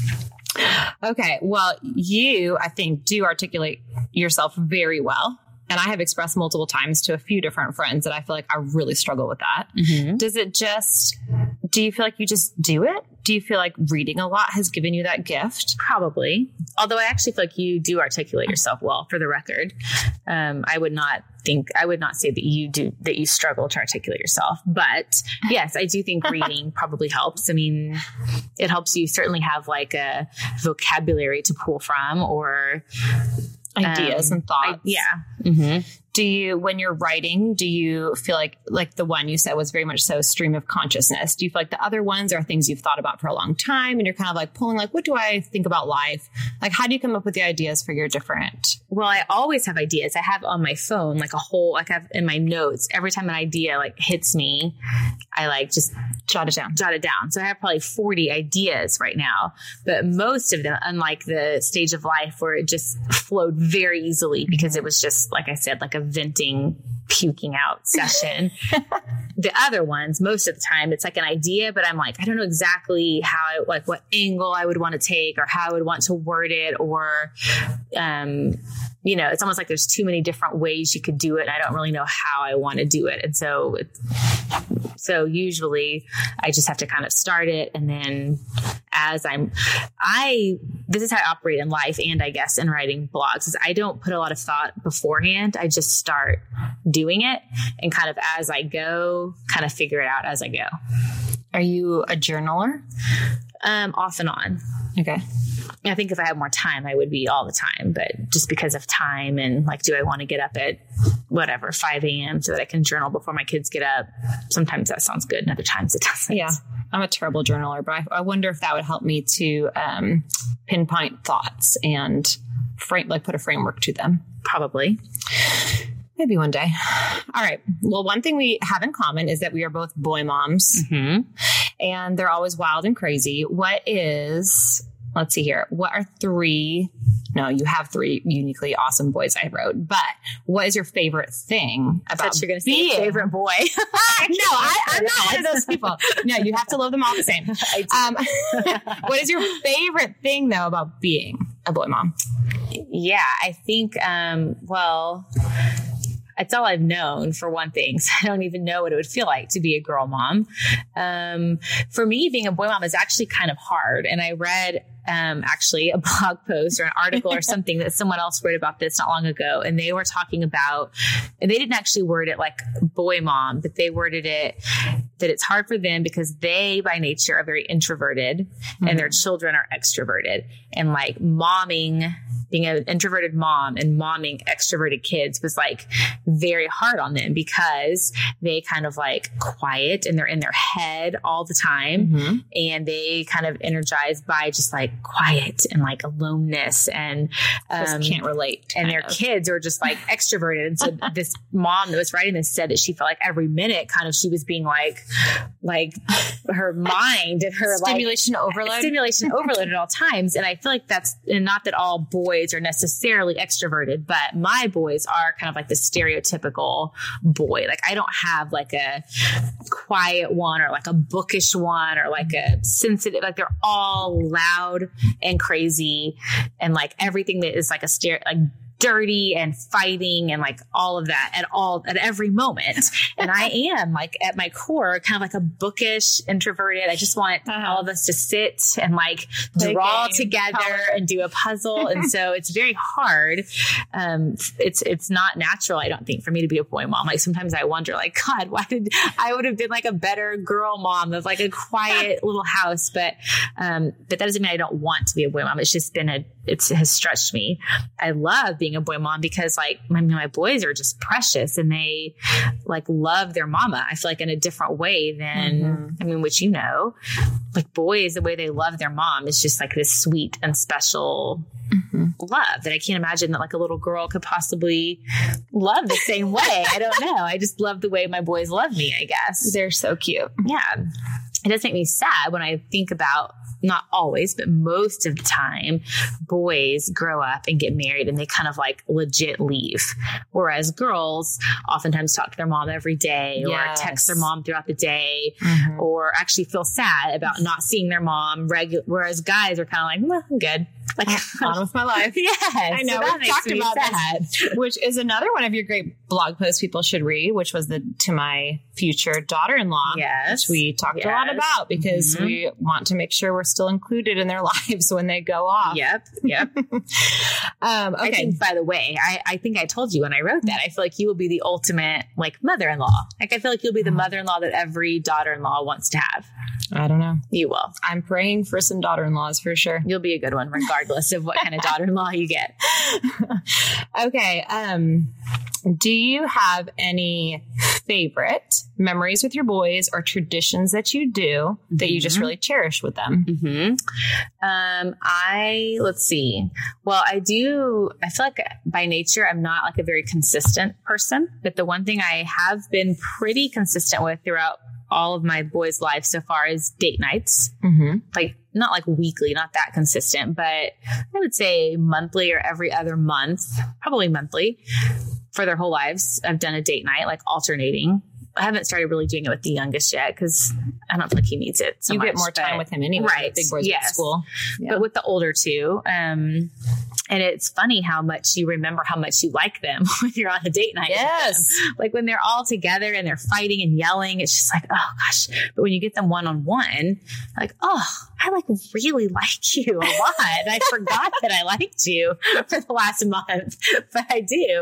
Okay. Well, you, I think, do articulate yourself very well. And I have expressed multiple times to a few different friends that I feel like I really struggle with that. Mm-hmm. Does it just, do you feel like you just do it? Do you feel like reading a lot has given you that gift? Probably. Although I actually feel like you do articulate yourself well, for the record. Um, I would not think, I would not say that you do, that you struggle to articulate yourself. But yes, I do think reading probably helps. I mean, it helps you certainly have like a vocabulary to pull from or ideas um, and thoughts. I, yeah. Mm-hmm. Do you, when you're writing, do you feel like, like the one you said was very much so stream of consciousness? Do you feel like the other ones are things you've thought about for a long time and you're kind of like pulling like, what do I think about life? Like, how do you come up with the ideas for your different? Well, I always have ideas. I have on my phone, like a whole, like I have in my notes, every time an idea like hits me, I like just jot it down, jot it down. So I have probably forty ideas right now, but most of them, unlike the stage of life where it just flowed very easily because it was just, like I said, like a venting, puking out session. The other ones, most of the time, it's like an idea, but I'm like, I don't know exactly how, I, like what angle I would want to take or how I would want to word it or, um, you know, it's almost like there's too many different ways you could do it. And I don't really know how I want to do it. And so, it's, so usually I just have to kind of start it. And then as I'm, I, this is how I operate in life. And I guess in writing blogs is I don't put a lot of thought beforehand. I just start doing it and kind of as I go, kind of figure it out as I go. Are you a journaler? Um, off and on. Okay. I think if I had more time, I would be all the time, but just because of time and like, do I want to get up at whatever, five a.m. so that I can journal before my kids get up? Sometimes that sounds good. And other times it doesn't. Yeah. I'm a terrible journaler, but I, I wonder if that would help me to um, pinpoint thoughts and frame, like put a framework to them. Probably. Maybe one day. All right. Well, one thing we have in common is that we are both boy moms mm-hmm. and they're always wild and crazy. What is, let's see here. What are three, no, you have three uniquely awesome boys I wrote, but what is your favorite thing about you're going to being say favorite boy? No, I, I'm not one of those people. No, you have to love them all the same. Um, what is your favorite thing though about being a boy mom? Yeah, I think, um, well, it's all I've known for one thing. So I don't even know what it would feel like to be a girl mom. Um, for me, being a boy mom is actually kind of hard. And I read um, actually a blog post or an article or something that someone else wrote about this not long ago. And they were talking about, and they didn't actually word it like boy mom, but they worded it that it's hard for them because they by nature are very introverted mm-hmm. and their children are extroverted. And like momming, being an introverted mom and momming extroverted kids was like very hard on them because they kind of like quiet and they're in their head all the time. Mm-hmm. And they kind of energized by just like quiet and like aloneness and um, just can't relate. And their of. kids are just like extroverted. And so this mom that was writing this said that she felt like every minute kind of she was being like, like her mind and her stimulation like, overload, stimulation overload at all times. And I feel like that's and not that all boys boys are necessarily extroverted, but my boys are kind of like the stereotypical boy. Like I don't have like a quiet one or like a bookish one or like a sensitive, like they're all loud and crazy and like everything that is like a stereo, like dirty and fighting and like all of that at all at every moment. And I am like at my core kind of like a bookish introverted. I just want uh-huh. all of us to sit and like Play draw game, together color. and do a puzzle. And so it's very hard. Um, it's it's not natural, I don't think, for me to be a boy mom. Like sometimes I wonder, like, God, why did I would have been like a better girl mom of like a quiet little house. But um, but that doesn't mean I don't want to be a boy mom. It's just been a it has stretched me. I love being a boy mom because like my, my boys are just precious and they like love their mama. I feel like in a different way than, mm-hmm. I mean, which, you know, like boys, the way they love their mom is just like this sweet and special mm-hmm. love that I can't imagine that like a little girl could possibly love the same way. I don't know. I just love the way my boys love me, I guess. They're so cute. Yeah. It does make me sad when I think about, not always, but most of the time, boys grow up and get married and they kind of like legit leave. Whereas girls oftentimes talk to their mom every day or yes. text their mom throughout the day mm-hmm. or actually feel sad about not seeing their mom regular. Whereas guys are kind of like, well, I'm good. Like on with my life. Yes. I know. So We've talked about sad. This, which is another one of your great blog posts people should read, which was the to my future daughter-in-law. Yes. Which we talked yes. a lot about because mm-hmm. we want to make sure we're still included in their lives when they go off. Yep. Yep. um, okay. I think, by the way, I, I think I told you when I wrote that, I feel like you will be the ultimate like mother-in-law. Like I feel like you'll be the mother-in-law that every daughter-in-law wants to have. I don't know. You will. I'm praying for some daughter-in-laws for sure. You'll be a good one, regardless of what kind of daughter-in-law you get. Okay. Um, do you have any favorite memories with your boys or traditions that you do mm-hmm. that you just really cherish with them? Mm-hmm. Um, I, let's see. Well, I do, I feel like by nature, I'm not like a very consistent person, but the one thing I have been pretty consistent with throughout all of my boys' lives so far is date nights. Mm-hmm. Like, not like weekly, not that consistent, but I would say monthly or every other month, probably monthly for their whole lives. I've done a date night, like alternating. I haven't started really doing it with the youngest yet because I don't feel like he needs it so you much. You get more time with him anyway. Right. Big boys yes. at school. Yeah. But with the older two, um, and it's funny how much you remember how much you like them when you're on a date night. Yes. Like when they're all together and they're fighting and yelling, it's just like, oh gosh. But when you get them one on one, like, oh, I like really like you a lot. I forgot that I liked you for the last month, but I do.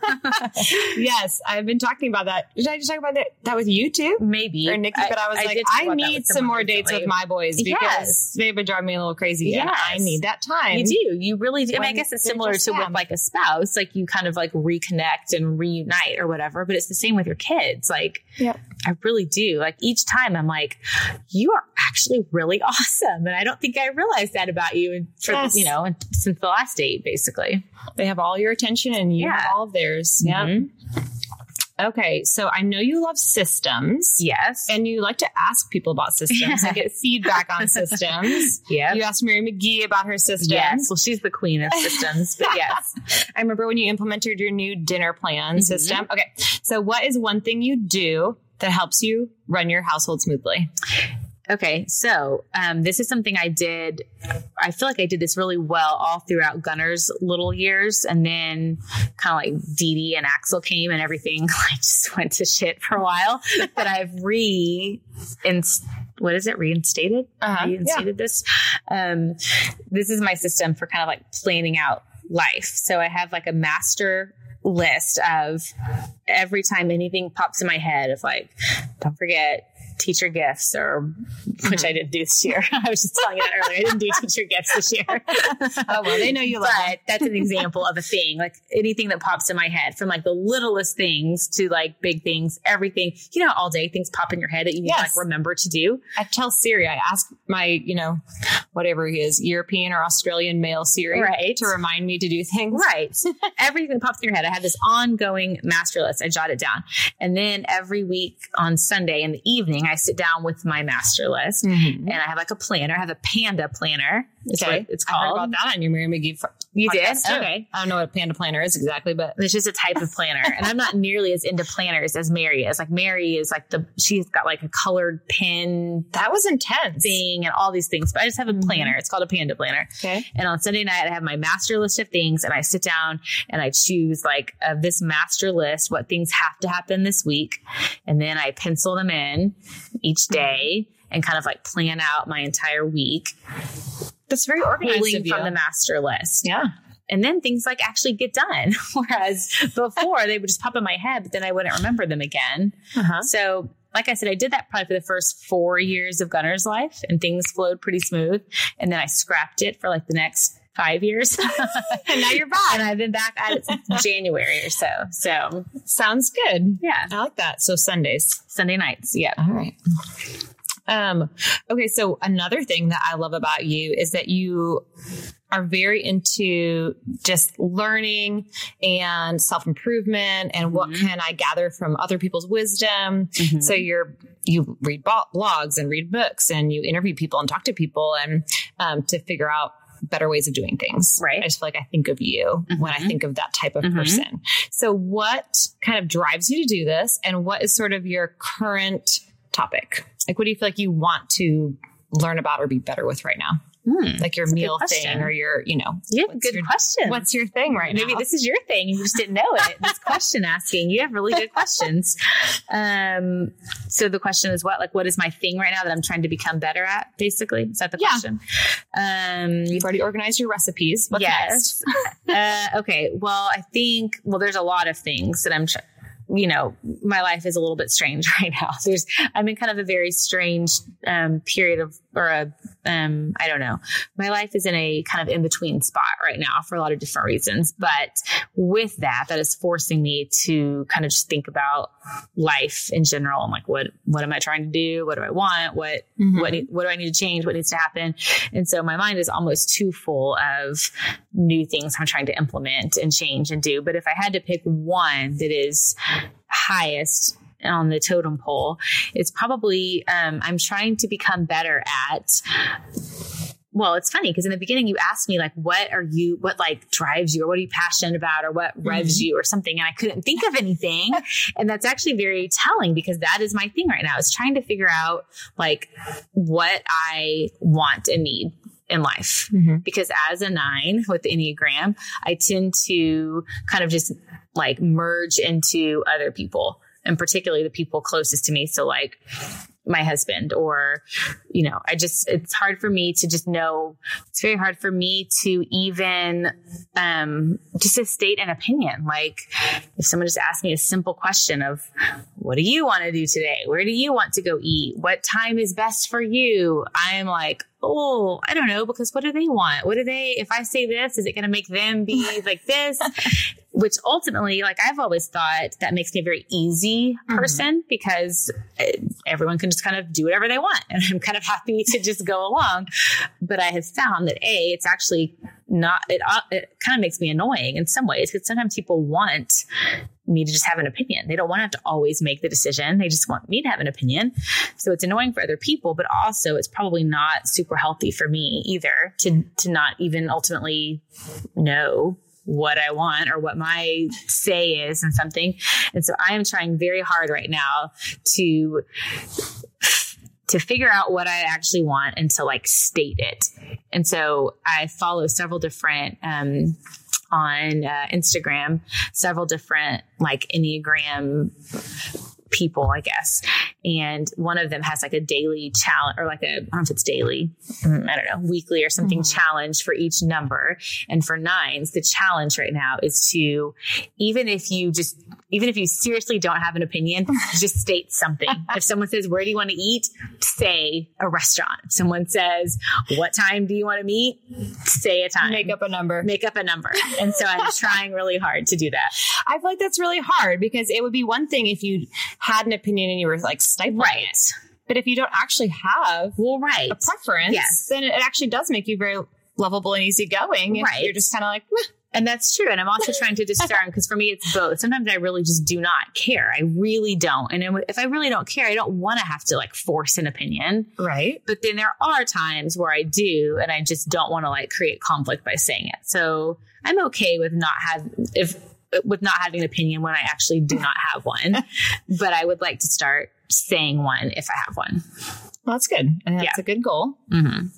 Yes. I've been talking about that. Did I just talk about that, that with you too? Maybe. Or Nikki, but I was I, like, I, I need some more recently. dates with my boys because yes. they've been driving me a little crazy yes. and I need that time. You do. You really do. I mean, I guess it's similar to with like a spouse, like you kind of like reconnect and reunite or whatever, but it's the same with your kids. Like, yep. I really do. Like each time I'm like, you are actually really awesome. And I don't think I realized that about you for, yes. you know, since the last date, basically. They have all your attention and you yeah. have all of theirs. Mm-hmm. Yeah. Okay. So I know you love systems. Yes. And you like to ask people about systems and get feedback on systems. Yeah. You asked Mary McGee about her systems. Yes. Well, she's the queen of systems, but yes. I remember when you implemented your new dinner plan mm-hmm. system. Okay. So what is one thing you do that helps you run your household smoothly? Okay, so um, this is something I did. I feel like I did this really well all throughout Gunner's little years. And then kind of like Dee Dee and Axel came and everything like just went to shit for a while. But I've re, inst- what is it? Reinstated? Uh-huh. Reinstated yeah. this. Um, this is my system for kind of like planning out life. So I have like a master list of every time anything pops in my head of like, don't forget teacher gifts or which mm-hmm. I didn't do this year. I was just telling you that earlier. I didn't do teacher gifts this year. Oh, well, they know you love But that's an example of a thing, like anything that pops in my head from like the littlest things to like big things, everything, you know, all day things pop in your head that you need yes. to like remember to do. I tell Siri, I ask my, you know, whatever he is, European or Australian male Siri right. to remind me to do things. Right. Everything that pops in your head. I have this ongoing master list. I jot it down. And then every week on Sunday in the evening, I sit down with my master list mm-hmm. and I have like a planner. I have a Panda planner Is Okay. what it's I heard called. about that on your Mary McGee f- You did? podcast, too. Okay. I don't know what a panda planner is exactly, but It's just a type of planner. And I'm not nearly as into planners as Mary is. Like Mary is like the, she's got like a colored pen that was intense. thing and all these things, but I just have a planner. It's called a panda planner. Okay. And on Sunday night, I have my master list of things and I sit down and I choose like of this master list, what things have to happen this week. And then I pencil them in each day and kind of like plan out my entire week. That's very organized Pulling of you. from the master list. Yeah. And then things like actually get done. Whereas before they would just pop in my head, but then I wouldn't remember them again. Uh-huh. So like I said, I did that probably for the first four years of Gunner's life and things flowed pretty smooth. And then I scrapped it for like the next five years. And now you're back. And I've been back at it since January or so. So Sounds good. yeah, I like that. So Sundays. Sunday nights. Yeah. All right. Um, okay. So another thing that I love about you is that you are very into just learning and self-improvement and what Mm-hmm. can I gather from other people's wisdom. Mhm. So you're, you read bo- blogs and read books and you interview people and talk to people and, um, to figure out better ways of doing things. Right. I just feel like I think of you when I Mhm. think of that type of Mhm. person. So what kind of drives you to do this? And what is sort of your current topic? Like, what do you feel like you want to learn about or be better with right now? Hmm. Like your That's a good meal question. thing or your, you know, You have what's good your, questions. what's your thing right Maybe now? this is your thing. You just didn't know it. This question asking. You have really good questions. Um, so the question is what? Like, what is my thing right now that I'm trying to become better at? Basically, is that the Yeah. question? Um, You've already organized your recipes. What's yes. uh, okay. Well, I think. Well, there's a lot of things that I'm. Tr- you know, my life is a little bit strange right now. There's, I'm in kind of a very strange um, period of, or a, um, I don't know. My life is in a kind of in between spot right now for a lot of different reasons. But with that, that is forcing me to kind of just think about life in general. I'm like, what, what am I trying to do? What do I want? What, Mhm. what, what do I need to change? What needs to happen? And so my mind is almost too full of new things I'm trying to implement and change and do. But if I had to pick one that is highest on the totem pole, it's probably, um, I'm trying to become better at, well, it's funny because in the beginning you asked me like, what are you, what like drives you or what are you passionate about or what revs you or something. And I couldn't think of anything. And that's actually very telling because that is my thing right now is trying to figure out like what I want and need in life. Mhm. Because as a nine with the Enneagram, I tend to kind of just like merge into other people and particularly the people closest to me. So like my husband or, you know, I just, it's hard for me to just know, it's very hard for me to even, um, just to state an opinion. Like if someone just asked me a simple question of what do you want to do today? Where do you want to go eat? What time is best for you? I'm like, oh, I don't know, because what do they want? What do they, if I say this, is it going to make them be like this? Which ultimately, like I've always thought that makes me a very easy person mm-hmm. because everyone can just kind of do whatever they want. And I'm kind of happy to just go along. But I have found that A, it's actually not, it, it kind of makes me annoying in some ways because sometimes people want me to just have an opinion. They don't want to have to always make the decision. They just want me to have an opinion. So it's annoying for other people, but also it's probably not super healthy for me either to, to not even ultimately know what I want or what my say is in something. And so I am trying very hard right now to, to figure out what I actually want and to like state it. And so I follow several different, um, on uh, Instagram, several different like Enneagram people, I guess. And one of them has like a daily challenge or like a, I don't know if it's daily, I don't know, weekly or something mm-hmm. challenge for each number. And for nines, the challenge right now is to, even if you just, even if you seriously don't have an opinion, just state something. If someone says, where do you want to eat? Say a restaurant. If someone says, what time do you want to meet? Say a time. Make up a number. Make up a number. And so I'm trying really hard to do that. I feel like that's really hard because it would be one thing if you had an opinion and you were like stifling right. it. But if you don't actually have well, right. a preference, yes. then it actually does make you very lovable and easygoing. Right. You're just kind of like, meh. And that's true. And I'm also trying to discern, because for me, it's both. Sometimes I really just do not care. I really don't. And if I really don't care, I don't want to have to like force an opinion. Right. But then there are times where I do, and I just don't want to like create conflict by saying it. So I'm okay with not have if with not having an opinion when I actually do not have one. But I would like to start saying one if I have one. Well, that's good. And that's Yeah. a good goal. Mm-hmm.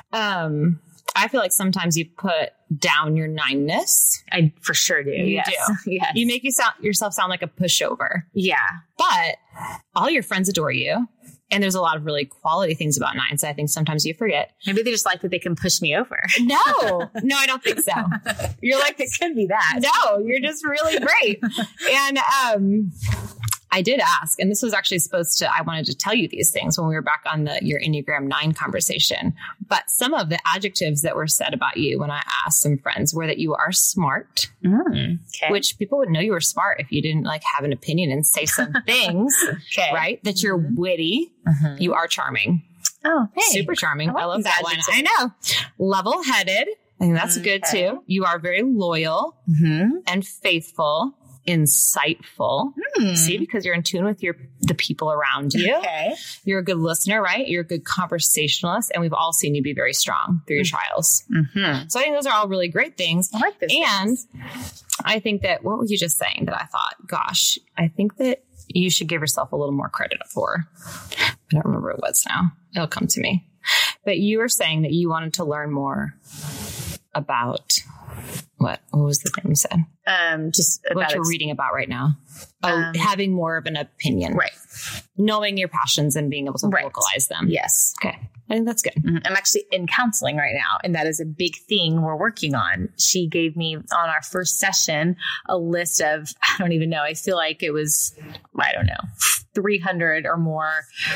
Um, I feel like sometimes you put down your nineness. I for sure do. You yes. do. Yes. You make you sound, yourself sound like a pushover. yeah. But all your friends adore you. And there's a lot of really quality things about nines that I think sometimes you forget. Maybe they just like that they can push me over. No, no, I don't think so. You're like, It could be that. no, you're just really great. And um, I did ask, and this was actually supposed to, I wanted to tell you these things when we were back on the your Enneagram nine conversation. But some of the adjectives that were said about you when I asked some friends were that you are smart, Mm, okay. which people would know you were smart if you didn't like have an opinion and say some things, okay. right? That you're Mhm. witty. Mhm. You are charming. Oh, hey. Super charming. I like I, love these that one. adjectives. I know. Level-headed. I think that's good Okay. too. You are very loyal Mm-hmm. and faithful, insightful. Hmm. See, because you're in tune with your the people around you. Okay. You're a good listener, right? You're a good conversationalist, and we've all seen you be very strong through your trials. Mm-hmm. So I think those are all really great things. I like this. And I think that, what were you just saying that I thought, gosh, I think that you should give yourself a little more credit for. I don't remember what it was now. It'll come to me. But you were saying that you wanted to learn more about what? What was the thing you said? um, just What about you're ex- reading about right now. Oh, Um, having more of an opinion. right. Knowing your passions and being able to Right. vocalize them. Yes. Okay. I think that's good. Mhm. I'm actually in counseling right now, and that is a big thing we're working on. She gave me on our first session a list of, I don't even know, I feel like it was, I don't know, three hundred or more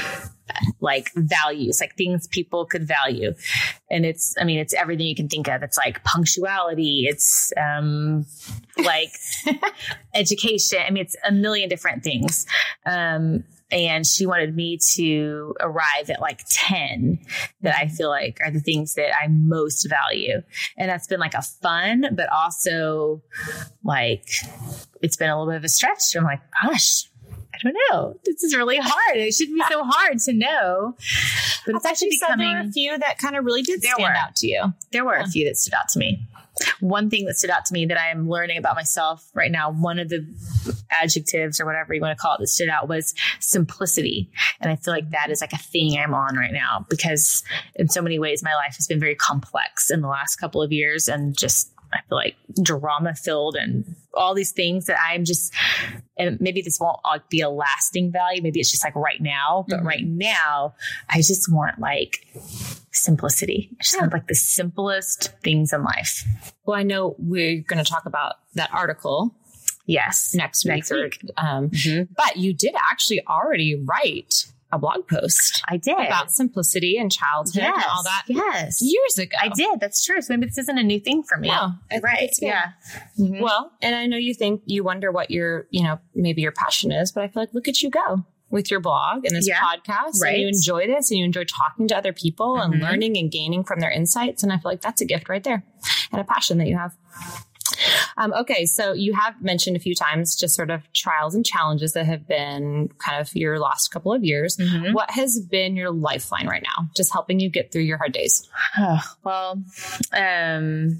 like values, like things people could value. And it's, I mean, it's everything you can think of. It's like punctuality. It's um, like education. I mean, it's a million different things. Um, And she wanted me to arrive at like ten that I feel like are the things that I most value. And that's been like a fun, but also like, it's been a little bit of a stretch. I'm like, gosh, I don't know. This is really hard. It shouldn't be so hard to know, but it's actually There were becoming, a few that kind of really did There stand were. out to you. there were a few that stood out to me. One thing that stood out to me that I am learning about myself right now, one of the adjectives or whatever you want to call it that stood out was simplicity. And I feel like that is like a thing I'm on right now, because in so many ways my life has been very complex in the last couple of years, and just I feel like drama filled and all these things that I'm just, and maybe this won't be a lasting value. Maybe it's just like right now, but Mm-hmm. right now I just want like simplicity. I just want like the simplest things in life. Well, I know we're going to talk about that article Yes. next week. Next or, week. um, Mhm. But you did actually already write a blog post I did. about simplicity and childhood yes. and all that Yes. years ago. I did. That's true. So maybe this isn't a new thing for me. No, I think right. it's good. Yeah. Mhm. Well, and I know you think you wonder what your, you know, maybe your passion is, but I feel like look at you go with your blog and this Yeah. podcast. Right. And you enjoy this and you enjoy talking to other people and Mhm. learning and gaining from their insights. And I feel like that's a gift right there and a passion that you have. Um, okay, so you have mentioned a few times just sort of trials and challenges that have been kind of your last couple of years. Mhm. What has been your lifeline right now, just helping you get through your hard days? well, um,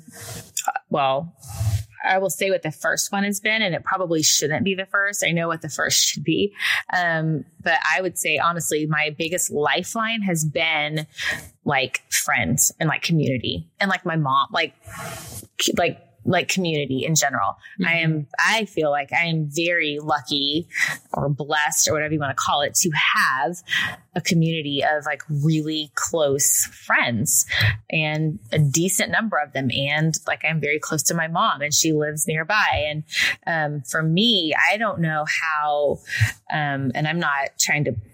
well, I will say what the first one has been, and it probably shouldn't be the first. I know what the first should be. Um, but I would say, honestly, my biggest lifeline has been like friends and like community and like my mom, like, like, like community in general. Mm-hmm. I am, I feel like I am very lucky or blessed or whatever you want to call it to have a community of like really close friends and a decent number of them. And like, I'm very close to my mom and she lives nearby. And, um, for me, I don't know how, um, and I'm not trying to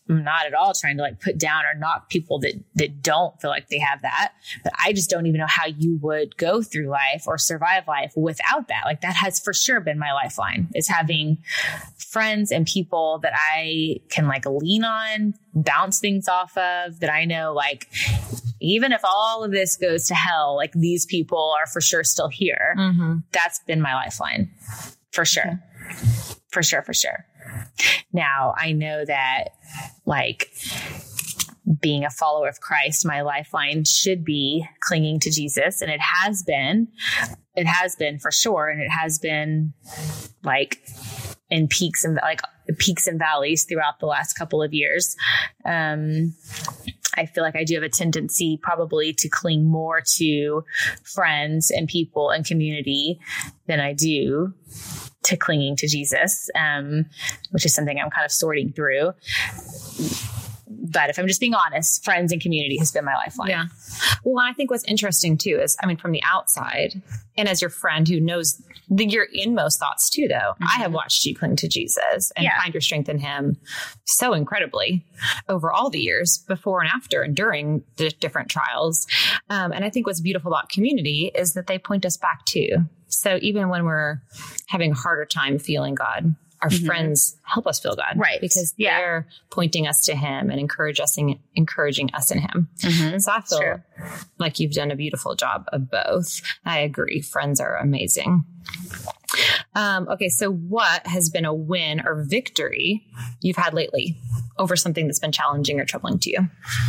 I'm not at all trying to like put down or knock people that, that don't feel like they have that. But I just don't even know how you would go through life or survive life without that. Like that has for sure been my lifeline, is having friends and people that I can like lean on, bounce things off of, that I know, like, even if all of this goes to hell, like these people are for sure still here. Mm-hmm. That's been my lifeline for sure. Okay. For sure. For sure. Now I know that like being a follower of Christ, my lifeline should be clinging to Jesus. And it has been, it has been for sure. And it has been like in peaks and like peaks and valleys throughout the last couple of years. Um, I feel like I do have a tendency probably to cling more to friends and people and community than I do to clinging to Jesus, um, which is something I'm kind of sorting through. But if I'm just being honest, friends and community has been my lifeline. Yeah. Well, I think what's interesting too is, I mean, from the outside and as your friend who knows the, your inmost thoughts too, though, mm-hmm. I have watched you cling to Jesus and yeah. find your strength in him so incredibly over all the years before and after and during the different trials. Um, and I think what's beautiful about community is that they point us back to. So even when we're having a harder time feeling God, our mm-hmm. friends help us feel God, right? Because yeah. they're pointing us to him and encourage us in, encouraging us in him. Mm-hmm. So I feel True. like you've done a beautiful job of both. I agree. Friends are amazing. Um, okay. So what has been a win or victory you've had lately over something that's been challenging or troubling to you?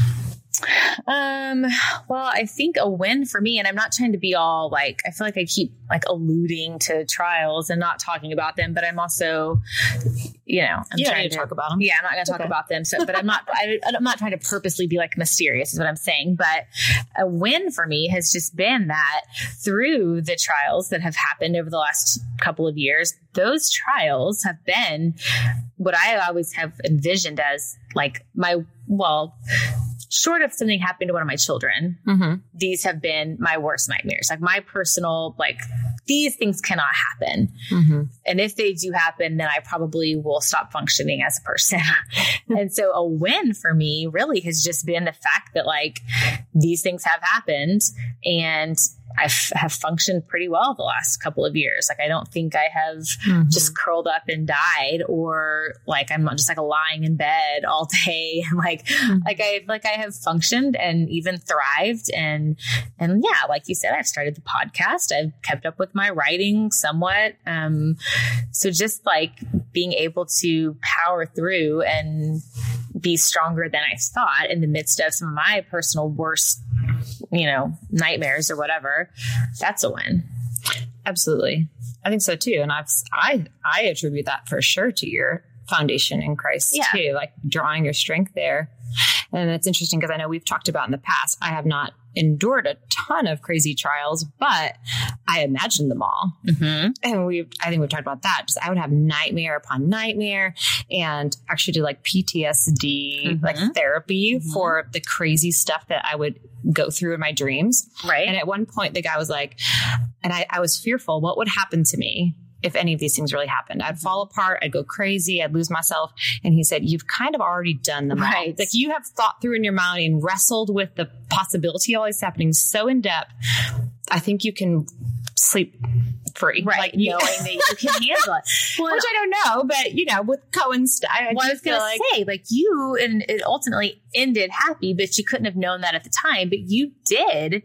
Um, well, I think a win for me, and I'm not trying to be all like, I feel like I keep like alluding to trials and not talking about them, but I'm also, you know, I'm you trying to, to talk about them. Yeah, I'm not going to talk okay. about them. So, but I'm not, I, I'm not trying to purposely be like mysterious is what I'm saying. But a win for me has just been that through the trials that have happened over the last couple of years, those trials have been what I always have envisioned as like my, well, short of something happening to one of my children, mm-hmm. these have been my worst nightmares. Like my personal, like these things cannot happen. Mm-hmm. And if they do happen, then I probably will stop functioning as a person. And so a win for me really has just been the fact that like these things have happened and I have functioned pretty well the last couple of years. Like, I don't think I have mm-hmm. just curled up and died, or like, I'm just like lying in bed all day. And like, mm-hmm. like I, like I have functioned and even thrived. And, and yeah, like you said, I've started the podcast. I've kept up with my writing somewhat. Um, so just like being able to power through and be stronger than I thought in the midst of some of my personal worst, you know, nightmares or whatever, that's a win. Absolutely. I think so too. And I've, I, I attribute that for sure to your foundation in Christ yeah. too, like drawing your strength there. And it's interesting because I know we've talked about in the past, I have not endured a ton of crazy trials, but I imagined them all. Mm-hmm. And we've, I think we've talked about that. Just I would have nightmare upon nightmare and actually do like P T S D, mm-hmm. like therapy mm-hmm. for the crazy stuff that I would go through in my dreams. Right. And at one point the guy was like, and I, I was fearful, what would happen to me if any of these things really happened? I'd fall apart. I'd go crazy. I'd lose myself. And he said, you've kind of already done them right. all. Like you have thought through in your mind and wrestled with the possibility of all this happening so in depth. I think you can sleep free. Right. Like you, knowing that you can handle it. Well, which I don't know, but you know, with Cohen's stuff. I, well, I was going to like, say, like you, and it ultimately ended happy, but you couldn't have known that at the time, but you did.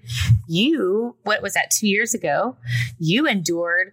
You, what was that, two years ago? You endured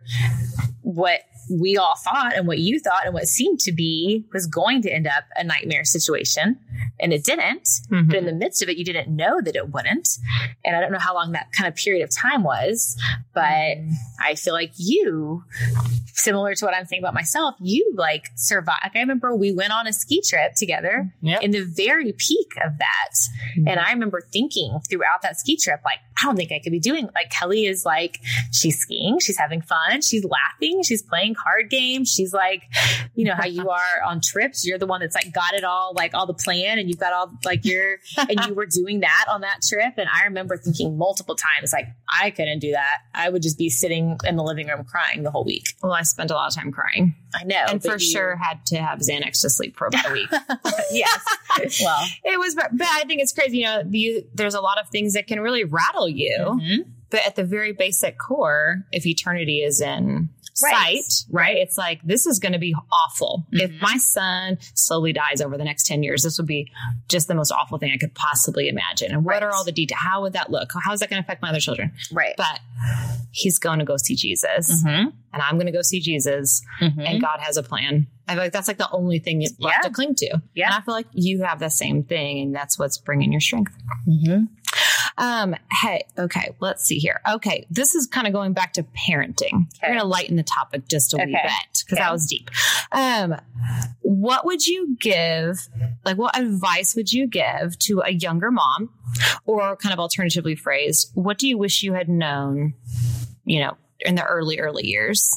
what we all thought and what you thought and what seemed to be was going to end up a nightmare situation. And it didn't. Mm-hmm. But in the midst of it, you didn't know that it wouldn't. And I don't know how long that kind of period of time was, but mm-hmm. I feel like you, similar to what I'm saying about myself, you like survived. Like I remember we went on a ski trip together yep. in the very peak of that. Mm-hmm. And I remember thinking throughout that ski trip, like, I don't think I could be doing, like Kelly is like, she's skiing, she's having fun, she's laughing, she's playing card game. She's like, you know, how you are on trips. You're the one that's like got it all, like all the plan, and you've got all like your, and you were doing that on that trip. And I remember thinking multiple times, like, I couldn't do that. I would just be sitting in the living room crying the whole week. Well, I spent a lot of time crying. I know. And for you, sure had to have Xanax to sleep for about a week. Yes. Well, it was, but I think it's crazy. You know, the, there's a lot of things that can really rattle you, mm-hmm. but at the very basic core, if eternity is in right. sight, right? It's like, this is going to be awful. Mm-hmm. If my son slowly dies over the next ten years, this would be just the most awful thing I could possibly imagine. And what right. are all the details? How would that look? How is that going to affect my other children? Right. But he's going to go see Jesus, mm-hmm. and I'm going to go see Jesus, mm-hmm. and God has a plan. I feel like that's like the only thing you yeah. have to cling to. Yeah. And I feel like you have the same thing, and that's what's bringing your strength. Mm-hmm. Um, hey, okay, let's see here. Okay. This is kind of going back to parenting. Okay. We're going to lighten the topic just a okay. wee bit because okay. that was deep. Um, what would you give, like what advice would you give to a younger mom, or kind of alternatively phrased, what do you wish you had known, you know, in the early, early years?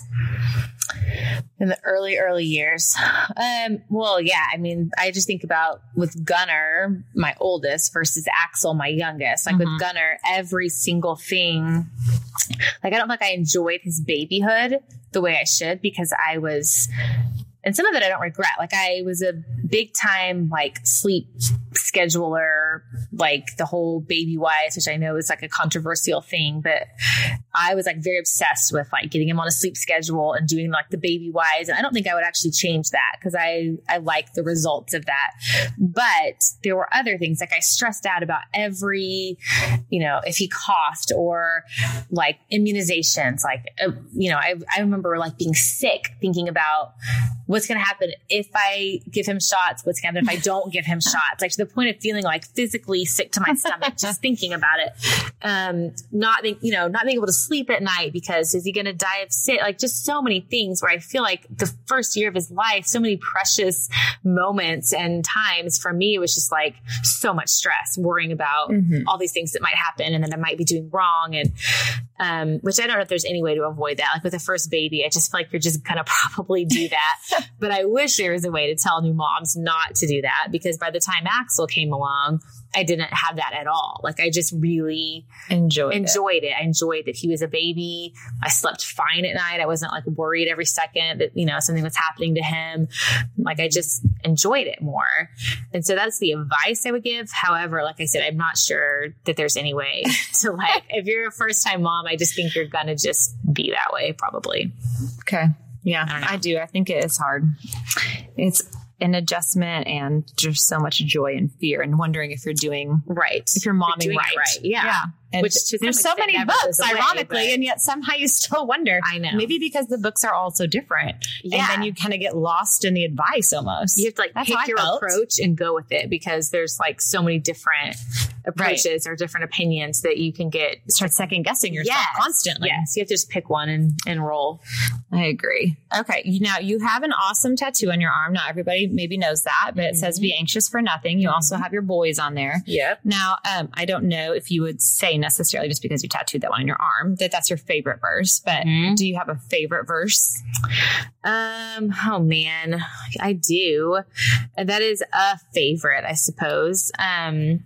In the early, early years. Um, well, yeah, I mean, I just think about with Gunnar, my oldest, versus Axel, my youngest. Like mm-hmm. with Gunnar, every single thing, like I don't think I enjoyed his babyhood the way I should, because I was, and some of it I don't regret. Like I was a big time like sleep scheduler, like the whole baby wise, which I know is like a controversial thing, but I was like very obsessed with like getting him on a sleep schedule and doing like the baby wise. And I don't think I would actually change that because I, I like the results of that. But there were other things like I stressed out about every, you know, if he coughed or like immunizations, like, uh, you know, I, I remember like being sick, thinking about what's going to happen if I give him shots, what's going to happen if I don't give him shots, like to the point of feeling like physically sick to my stomach, just thinking about it. Um, not, being, you know, not being able to sleep at night because is he going to die of sick? Like just so many things where I feel like the first year of his life, so many precious moments and times for me, it was just like so much stress worrying about mm-hmm. all these things that might happen and then I might be doing wrong. And, um, which I don't know if there's any way to avoid that. Like with a first baby, I just feel like you're just going to probably do that. But I wish there was a way to tell new moms not to do that, because by the time Axel came along, I didn't have that at all. Like I just really enjoyed, enjoyed it. it. I enjoyed that he was a baby. I slept fine at night. I wasn't like worried every second that, you know, something was happening to him. Like I just enjoyed it more. And so that's the advice I would give. However, like I said, I'm not sure that there's any way to like, if you're a first time mom, I just think you're going to just be that way probably. Okay. Yeah, I, I do. I think it is hard. It's an adjustment and just so much joy and fear and wondering if you're doing right. If you're momming you're right. right. Yeah. yeah. And which there's so many books, away, ironically, and yet somehow you still wonder. I know. Maybe because the books are all so different. Yeah. And then you kind of get lost in the advice almost. You have to like That's pick your felt. approach and go with it, because there's like so many different approaches right. or different opinions that you can get. Start second guessing yourself yes. constantly. Yes. You have to just pick one and, and roll. I agree. Okay. Now you have an awesome tattoo on your arm. Not everybody maybe knows that, but mm-hmm. it says be anxious for nothing. You mm-hmm. also have your boys on there. Yep. Now, um, I don't know if you would say necessarily just because you tattooed that one on your arm that that's your favorite verse, but mm-hmm. do you have a favorite verse? Um, oh man, I do. That is a favorite, I suppose. Um,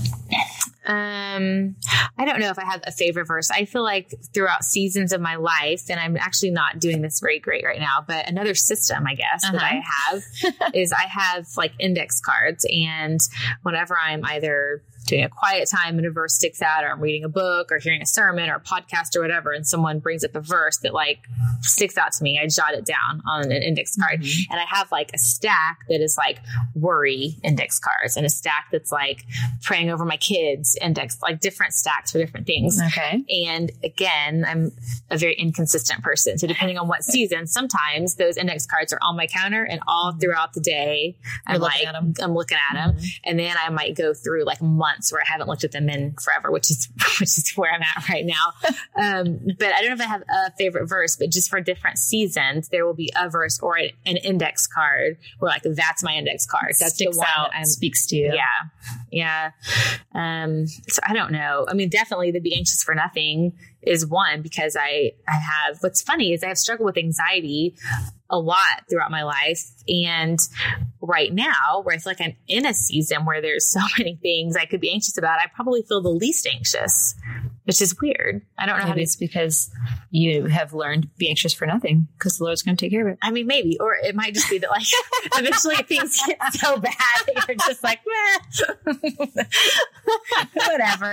Um, I don't know if I have a favorite verse. I feel like throughout seasons of my life, and I'm actually not doing this very great right now, but another system, I guess, uh-huh. that I have is I have like index cards, and whenever I'm either doing a quiet time and a verse sticks out, or I'm reading a book or hearing a sermon or a podcast or whatever, and someone brings up a verse that like sticks out to me, I jot it down on an index card. Mm-hmm. And I have like a stack that is like worry index cards, and a stack that's like praying over my kids index, like different stacks for different things. Okay. And again, I'm a very inconsistent person. So depending on what season, sometimes those index cards are on my counter, and all throughout the day, I'm You're like, looking at them. I'm looking at them. Mm-hmm. And then I might go through like months months where I haven't looked at them in forever, which is, which is where I'm at right now. Um, but I don't know if I have a favorite verse, but just for different seasons, there will be a verse or an, an index card where like, that's my index card. That sticks out and speaks to you. Yeah. Yeah. Um, so I don't know. I mean, definitely the be anxious for nothing is one, because I, I have, what's funny is I have struggled with anxiety a lot throughout my life. And right now, where I feel like I'm in a season where there's so many things I could be anxious about, I probably feel the least anxious, which is weird. I don't know maybe how to. It's because you have learned be anxious for nothing because the Lord's going to take care of it. I mean, maybe, or it might just be that like eventually things get so bad that you're just like, meh. Whatever.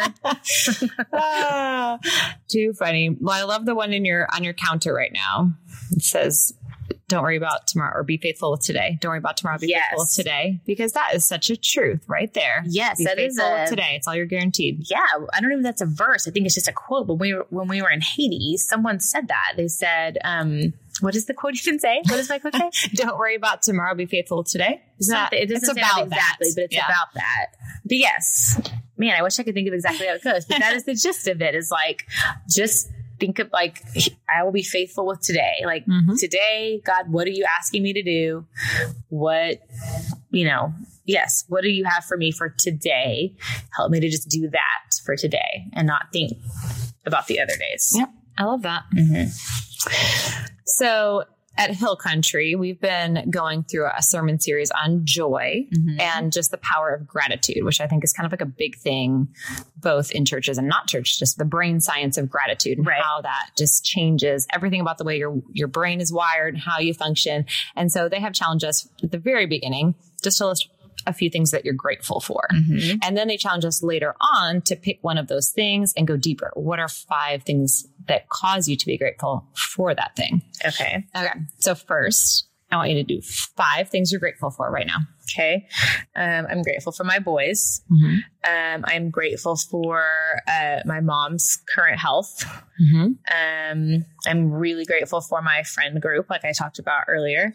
Oh, too funny. Well, I love the one in your, on your counter right now. It says, don't worry about tomorrow, or be faithful with today. Don't worry about tomorrow. Be Yes. faithful with today, because that is such a truth right there. Yes, be that is faithful a- with today. It's all you're guaranteed. Yeah, I don't know if that's a verse. I think it's just a quote. But when we were, when we were in Haiti, someone said that. They said, um, what does the quote even say? What does my quote say? Don't worry about tomorrow. Be faithful with today. It's not, it doesn't it's say about that exactly, that. but it's Yeah. about that. But yes, man, I wish I could think of exactly how it goes. But that is the gist of it, is like, just think of like, I will be faithful with today. Like Mhm. today, God, what are you asking me to do? What, you know, yes, what do you have for me for today? Help me to just do that for today and not think about the other days. Yep. I love that. Mm-hmm. So at Hill Country, we've been going through a sermon series on joy Mhm. and just the power of gratitude, which I think is kind of like a big thing, both in churches and not church, just the brain science of gratitude and Right. how that just changes everything about the way your, your brain is wired and how you function. And so they have challenged us at the very beginning just to list a few things that you're grateful for. Mhm. And then they challenge us later on to pick one of those things and go deeper. What are five things that cause you to be grateful for that thing? Okay. Okay. So first, I want you to do five things you're grateful for right now. Okay. Um, I'm grateful for my boys. Mm-hmm. Um, I'm grateful for uh, my mom's current health. Mm-hmm. Um, I'm really grateful for my friend group, like I talked about earlier.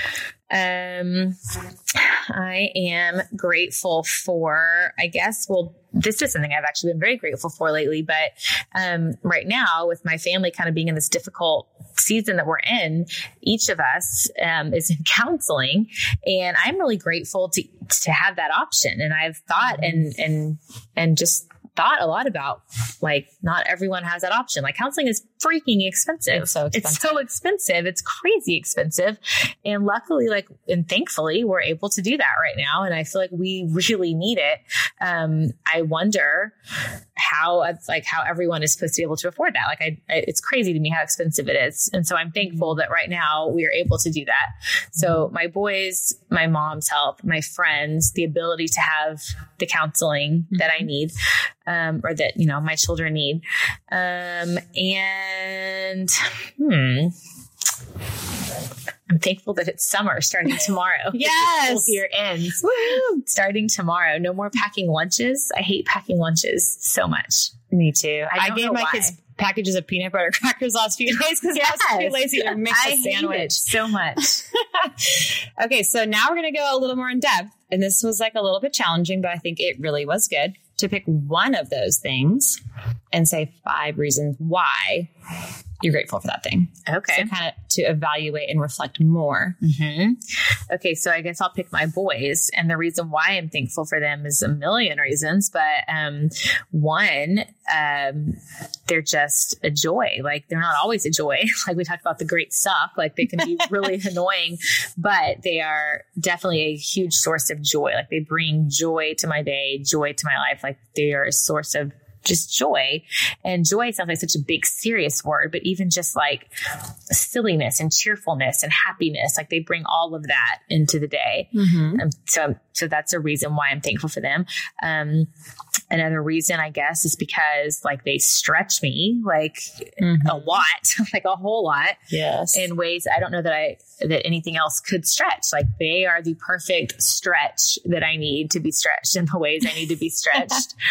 Um, I am grateful for, I guess, well, this is something I've actually been very grateful for lately, but um, right now with my family kind of being in this difficult season that we're in, each of us um, is in counseling, and I'm really grateful to to have that option. And I've thought and and and just thought a lot about, like, not everyone has that option. Like, counseling is freaking expensive. It's so expensive. It's so expensive. It's crazy expensive. And luckily, like, and thankfully, we're able to do that right now. And I feel like we really need it. Um, I wonder how, like, how everyone is supposed to be able to afford that. Like, I, I it's crazy to me how expensive it is. And so I'm thankful that right now we are able to do that. So my boys, my mom's help, my friends, the ability to have the counseling mm-hmm. that I need, um, or that, you know, my children need. Um, and, hmm. I'm thankful that it's summer starting tomorrow. Yes. The school year ends. Woo! Starting tomorrow. No more packing lunches. I hate packing lunches so much. Me too. I, I don't gave know my why. kids packages of peanut butter crackers last few days because Yes. I was too lazy to make I a sandwich. hate it so much. Okay, so now we're going to go a little more in depth. And this was like a little bit challenging, but I think it really was good to pick one of those things and say five reasons why you're grateful for that thing. Okay. So kind of to evaluate and reflect more. Mm-hmm. Okay. So I guess I'll pick my boys. And the reason why I'm thankful for them is a million reasons. But um, one, um, they're just a joy. Like, they're not always a joy. Like we talked about, the great suck. Like, they can be really annoying, but they are definitely a huge source of joy. Like, they bring joy to my day, joy to my life. Like, they are a source of just joy. And joy sounds like such a big, serious word, but even just like silliness and cheerfulness and happiness, like they bring all of that into the day. Mm-hmm. Um, so, so that's a reason why I'm thankful for them. Um, another reason, I guess, is because like they stretch me like Mm-hmm. a lot, like a whole lot. Yes. In ways I don't know that I, that anything else could stretch. Like, they are the perfect stretch that I need to be stretched in the ways I need to be stretched.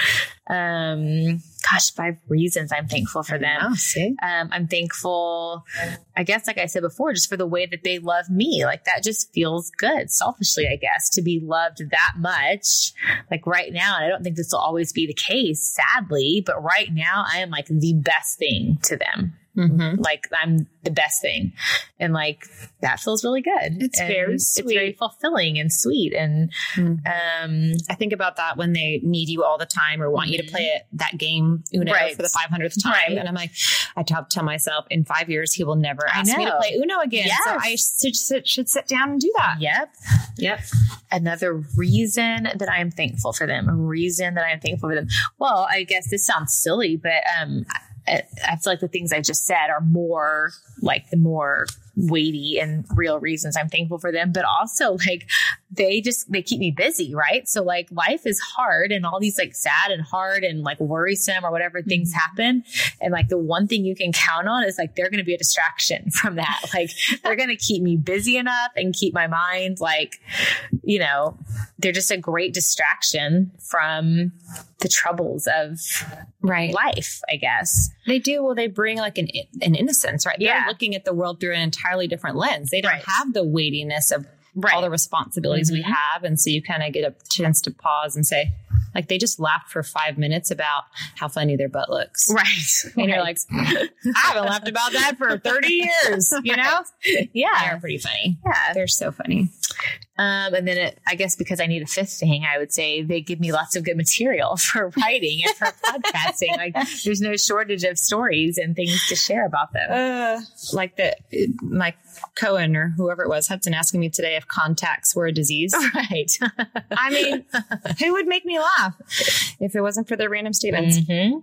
Um, gosh, five reasons I'm thankful for them. Oh, see? Um, I'm thankful, I guess, like I said before, just for the way that they love me. Like that just feels good, selfishly, I guess, to be loved that much. Like right now, and I don't think this will always be the case, sadly, but right now I am like the best thing to them. Mm-hmm. Like I'm the best thing. And like, that feels really good. It's and very sweet. It's very fulfilling and sweet. And, mm-hmm. um, I think about that when they need you all the time or want mm-hmm. you to play it, that game, Uno, right. for the five hundredth time. Right. And I'm like, I tell, tell myself in five years, he will never ask me to play Uno again. Yes. So I should, should, should sit down and do that. Yep. Yep. Another reason that I am thankful for them, a reason that I am thankful for them. Well, I guess this sounds silly, but, um, I, I feel like the things I just said are more like the more weighty and real reasons I'm thankful for them, but also like they just, they keep me busy. Right. So like life is hard and all these like sad and hard and like worrisome or whatever things mm-hmm. happen. And like the one thing you can count on is like, they're going to be a distraction from that. Like they're going to keep me busy enough and keep my mind like, you know, they're just a great distraction from the troubles of right. life, I guess. They do. Well, they bring like an, an innocence, right? Yeah. They're looking at the world through an entirely different lens. They don't right. have the weightiness of right. all the responsibilities mm-hmm. we have. And so you kind of get a chance to pause and say, like, they just laughed for five minutes about how funny their butt looks. Right. And right. you're like, I haven't laughed about that for thirty years, you know? Yeah. They're pretty funny. Yeah. They're so funny. Um, and then it, I guess because I need a fifth thing, I would say they give me lots of good material for writing and for podcasting. Like there's no shortage of stories and things to share about them. Uh, like the, Mike Cohen or whoever it was, Hudson asking me today if contacts were a disease. Right. I mean, who would make me laugh if it wasn't for their random statements? Mm-hmm.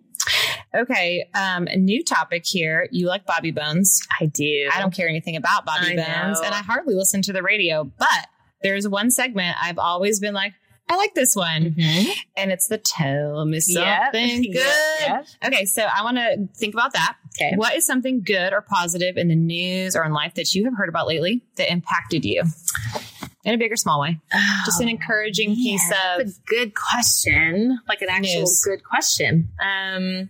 Okay. Um, a new topic here. You like Bobby Bones. I do. I don't care anything about Bobby I Bones know. and I hardly listen to the radio, but there's one segment I've always been like, I like this one. Mm-hmm. And it's the tell me something yep. good. Yep. Okay. So I want to think about that. Okay. What is something good or positive in the news or in life that you have heard about lately that impacted you in a big or small way? Oh, just an encouraging man, piece of that's a good question. Like an actual news. Good question. Um,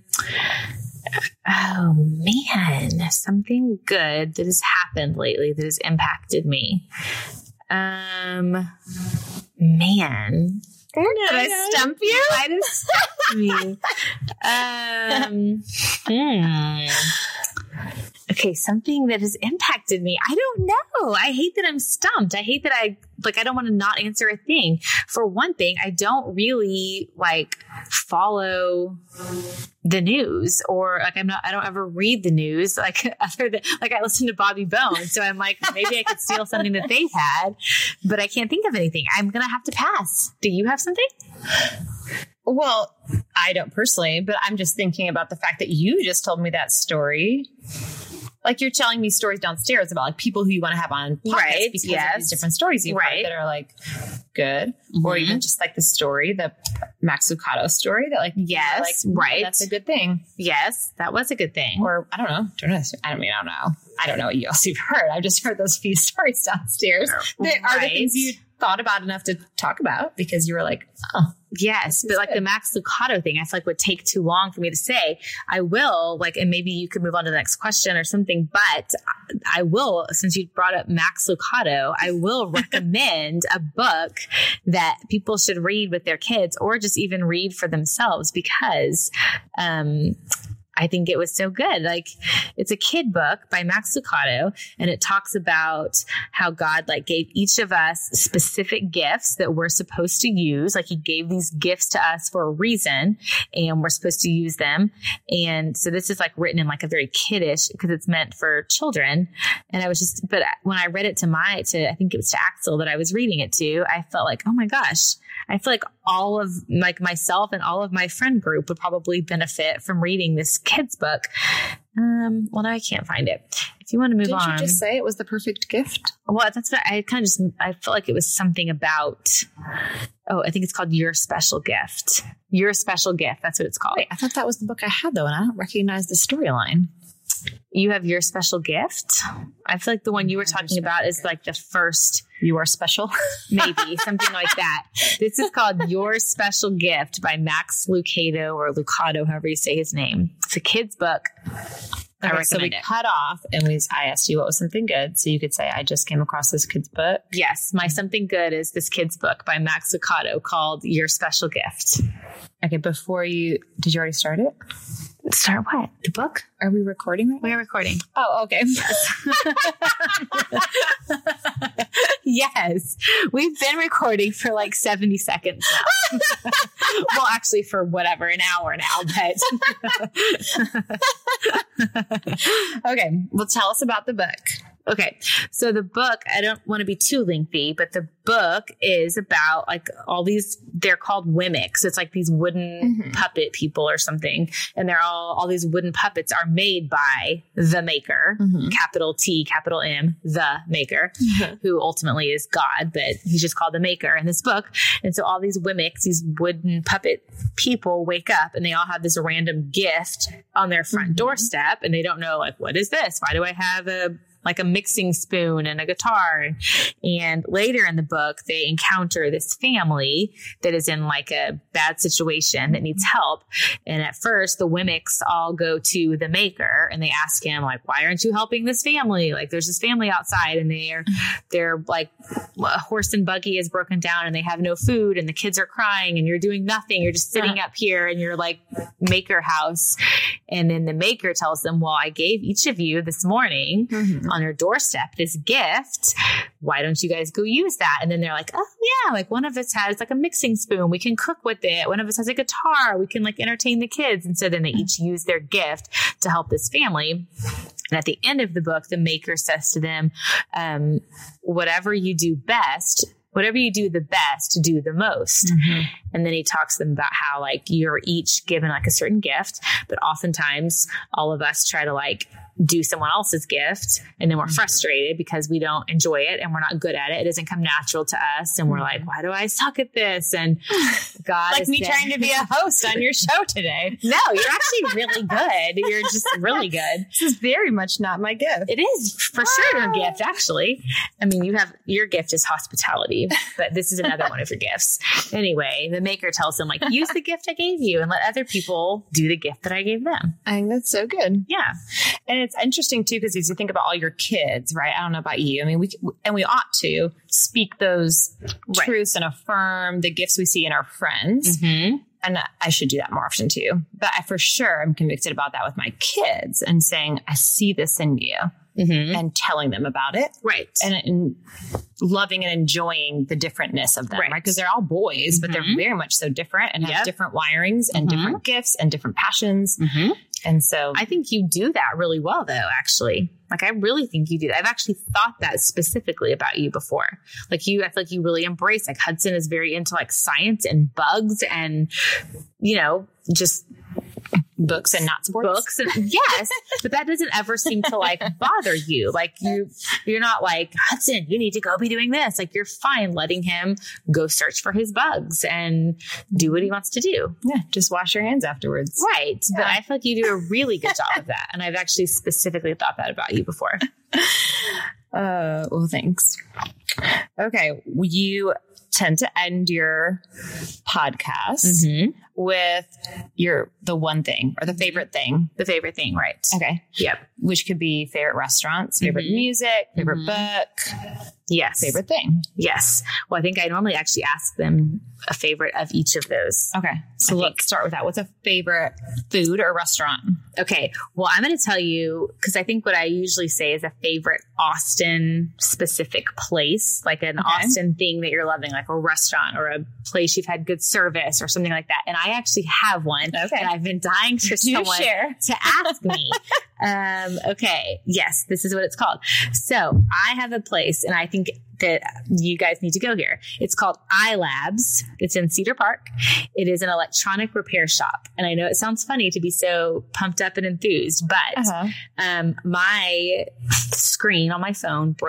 oh man, something good that has happened lately that has impacted me. Um, man. Did I stump you? I just stumped me. um, hmm. Okay, something that has impacted me. I don't know. I hate that I'm stumped. I hate that I, like, I don't want to not answer a thing. For one thing, I don't really, like, follow the news or, like, I'm not, I don't ever read the news. Like, other than, like, I listen to Bobby Bones. So I'm like, maybe I could steal something that they had, but I can't think of anything. I'm going to have to pass. Do you have something? Well, I don't personally, but I'm just thinking about the fact that you just told me that story. Like you're telling me stories downstairs about like people who you want to have on podcasts right, because yes. of these different stories you've right. heard that are like good, mm-hmm. or even just like the story, the Max Lucado story that like yes, like, right, that's a good thing. Yes, that was a good thing. Or I don't know, don't know. I don't mean I don't know. I don't know what else you've heard. I've just heard those few stories downstairs that right. are the things you thought about enough to talk about because you were like, oh. Yes, but like good. The Max Lucado thing, I feel like would take too long for me to say. I will, like, and maybe you could move on to the next question or something, but I will, since you brought up Max Lucado, I will recommend a book that people should read with their kids or just even read for themselves because, um, I think it was so good. Like it's a kid book by Max Lucado and it talks about how God like gave each of us specific gifts that we're supposed to use. Like he gave these gifts to us for a reason and we're supposed to use them. And so this is like written in like a very kiddish because it's meant for children. And I was just, but when I read it to my, to, I think it was to Axel that I was reading it to, I felt like, oh my gosh, I feel like all of like myself and all of my friend group would probably benefit from reading this kid's book. Um, well, now I can't find it. If you want to move Didn't on. Didn't you just say it was the perfect gift? Well, that's what I kind of just, I felt like it was something about, oh, I think it's called Your Special Gift. Your Special Gift. That's what it's called. Wait, I thought that was the book I had though. And I don't recognize the storyline. You have Your Special Gift. I feel like the one you were talking about is like the first. You Are Special. Maybe something like that. This is called Your Special Gift by Max Lucado or Lucado, however you say his name. It's a kid's book. I Okay, recommend so we it. cut off and we, I asked you what was something good. So you could say, I just came across this kid's book. Yes, my something good is this kid's book by Max Lucado called Your Special Gift. Okay, before you, did you already start it? Start what? The book? Are we recording right now? We are recording. Oh, okay. Yes. We've been recording for like seventy seconds now. Well, actually for whatever, an hour now, but. Okay, well, tell us about the book. Okay. So the book, I don't want to be too lengthy, but the book is about like all these, they're called Wemmicks. It's like these wooden mm-hmm. puppet people or something. And they're all, all these wooden puppets are made by the maker, mm-hmm. capital T, capital M, the maker, mm-hmm. who ultimately is God, but he's just called the maker in this book. And so all these Wemmicks, these wooden puppet people wake up and they all have this random gift on their front mm-hmm. doorstep. And they don't know like, what is this? Why do I have a like a mixing spoon and a guitar? And later in the book, they encounter this family that is in like a bad situation that needs help. And at first, the Wemmicks all go to the maker and they ask him like, why aren't you helping this family? Like there's this family outside and they're, they're like a horse and buggy is broken down and they have no food and the kids are crying and you're doing nothing. You're just sitting up here in your like maker house. And then the maker tells them, well, I gave each of you this morning mm-hmm. on your doorstep this gift. Why don't you guys go use that? And then they're like, oh yeah, like one of us has like a mixing spoon. We can cook with it. One of us has a guitar. We can like entertain the kids. And so then they each use their gift to help this family. And at the end of the book, the maker says to them, um, whatever you do best, whatever you do the best, do the most. Mm-hmm. And then he talks to them about how like you're each given like a certain gift, but oftentimes all of us try to like do someone else's gift and then we're frustrated because we don't enjoy it and we're not good at it. It doesn't come natural to us. And we're like, why do I suck at this? And God like is me saying, trying to be a host on your show today. No, you're actually really good. You're just really good. This is very much not my gift. It is for wow. sure your gift, actually. I mean, you have, your gift is hospitality, but this is another one of your gifts. Anyway, the maker tells them like, use the gift I gave you and let other people do the gift that I gave them. I think that's so good. Yeah. And it's interesting too, because as you think about all your kids, right? I don't know about you. I mean, we, and we ought to speak those right. truths and affirm the gifts we see in our friends. Mm-hmm. And I should do that more often too. But I for sure am convicted about that with my kids and saying, I see this in you. Mm-hmm. And telling them about it. Right. And, and loving and enjoying the differentness of them. Right. Because right? they're all boys, mm-hmm. but they're very much so different and yep. have different wirings and mm-hmm. different gifts and different passions. Mm-hmm. And so I think you do that really well, though, actually. Like, I really think you do that. I've actually thought that specifically about you before. Like, you, I feel like you really embrace, like, Hudson is very into, like, science and bugs and, you know, just books and not sports. Books and yes, but that doesn't ever seem to like bother you. Like you, you're not like, Hudson, you need to go be doing this. Like you're fine letting him go search for his bugs and do what he wants to do. Yeah, just wash your hands afterwards. Right. Yeah. But I feel like you do a really good job of that. And I've actually specifically thought that about you before. Uh, well, thanks. Okay. You tend to end your podcast mm-hmm. with your, the one thing or the favorite thing, the favorite thing. Right. Okay. Yep. Which could be favorite restaurants, favorite mm-hmm. music, favorite mm-hmm. book. Yes. Favorite thing. Yes. Well, I think I normally actually ask them a favorite of each of those. Okay. So I let's think. start with that. What's a favorite food or restaurant? Okay. Well, I'm going to tell you, because I think what I usually say is a favorite Austin specific place, like an okay. Austin thing that you're loving, like a restaurant or a place you've had good service or something like that. And I actually have one. Okay. And I've been dying for Do someone share. to ask me. um, okay. Yes, this is what it's called. So I have a place and I think that you guys need to go here. It's called iLabs. It's in Cedar Park. It is an electronic repair shop. And I know it sounds funny to be so pumped up and enthused, but uh-huh. um, my screen on my phone broke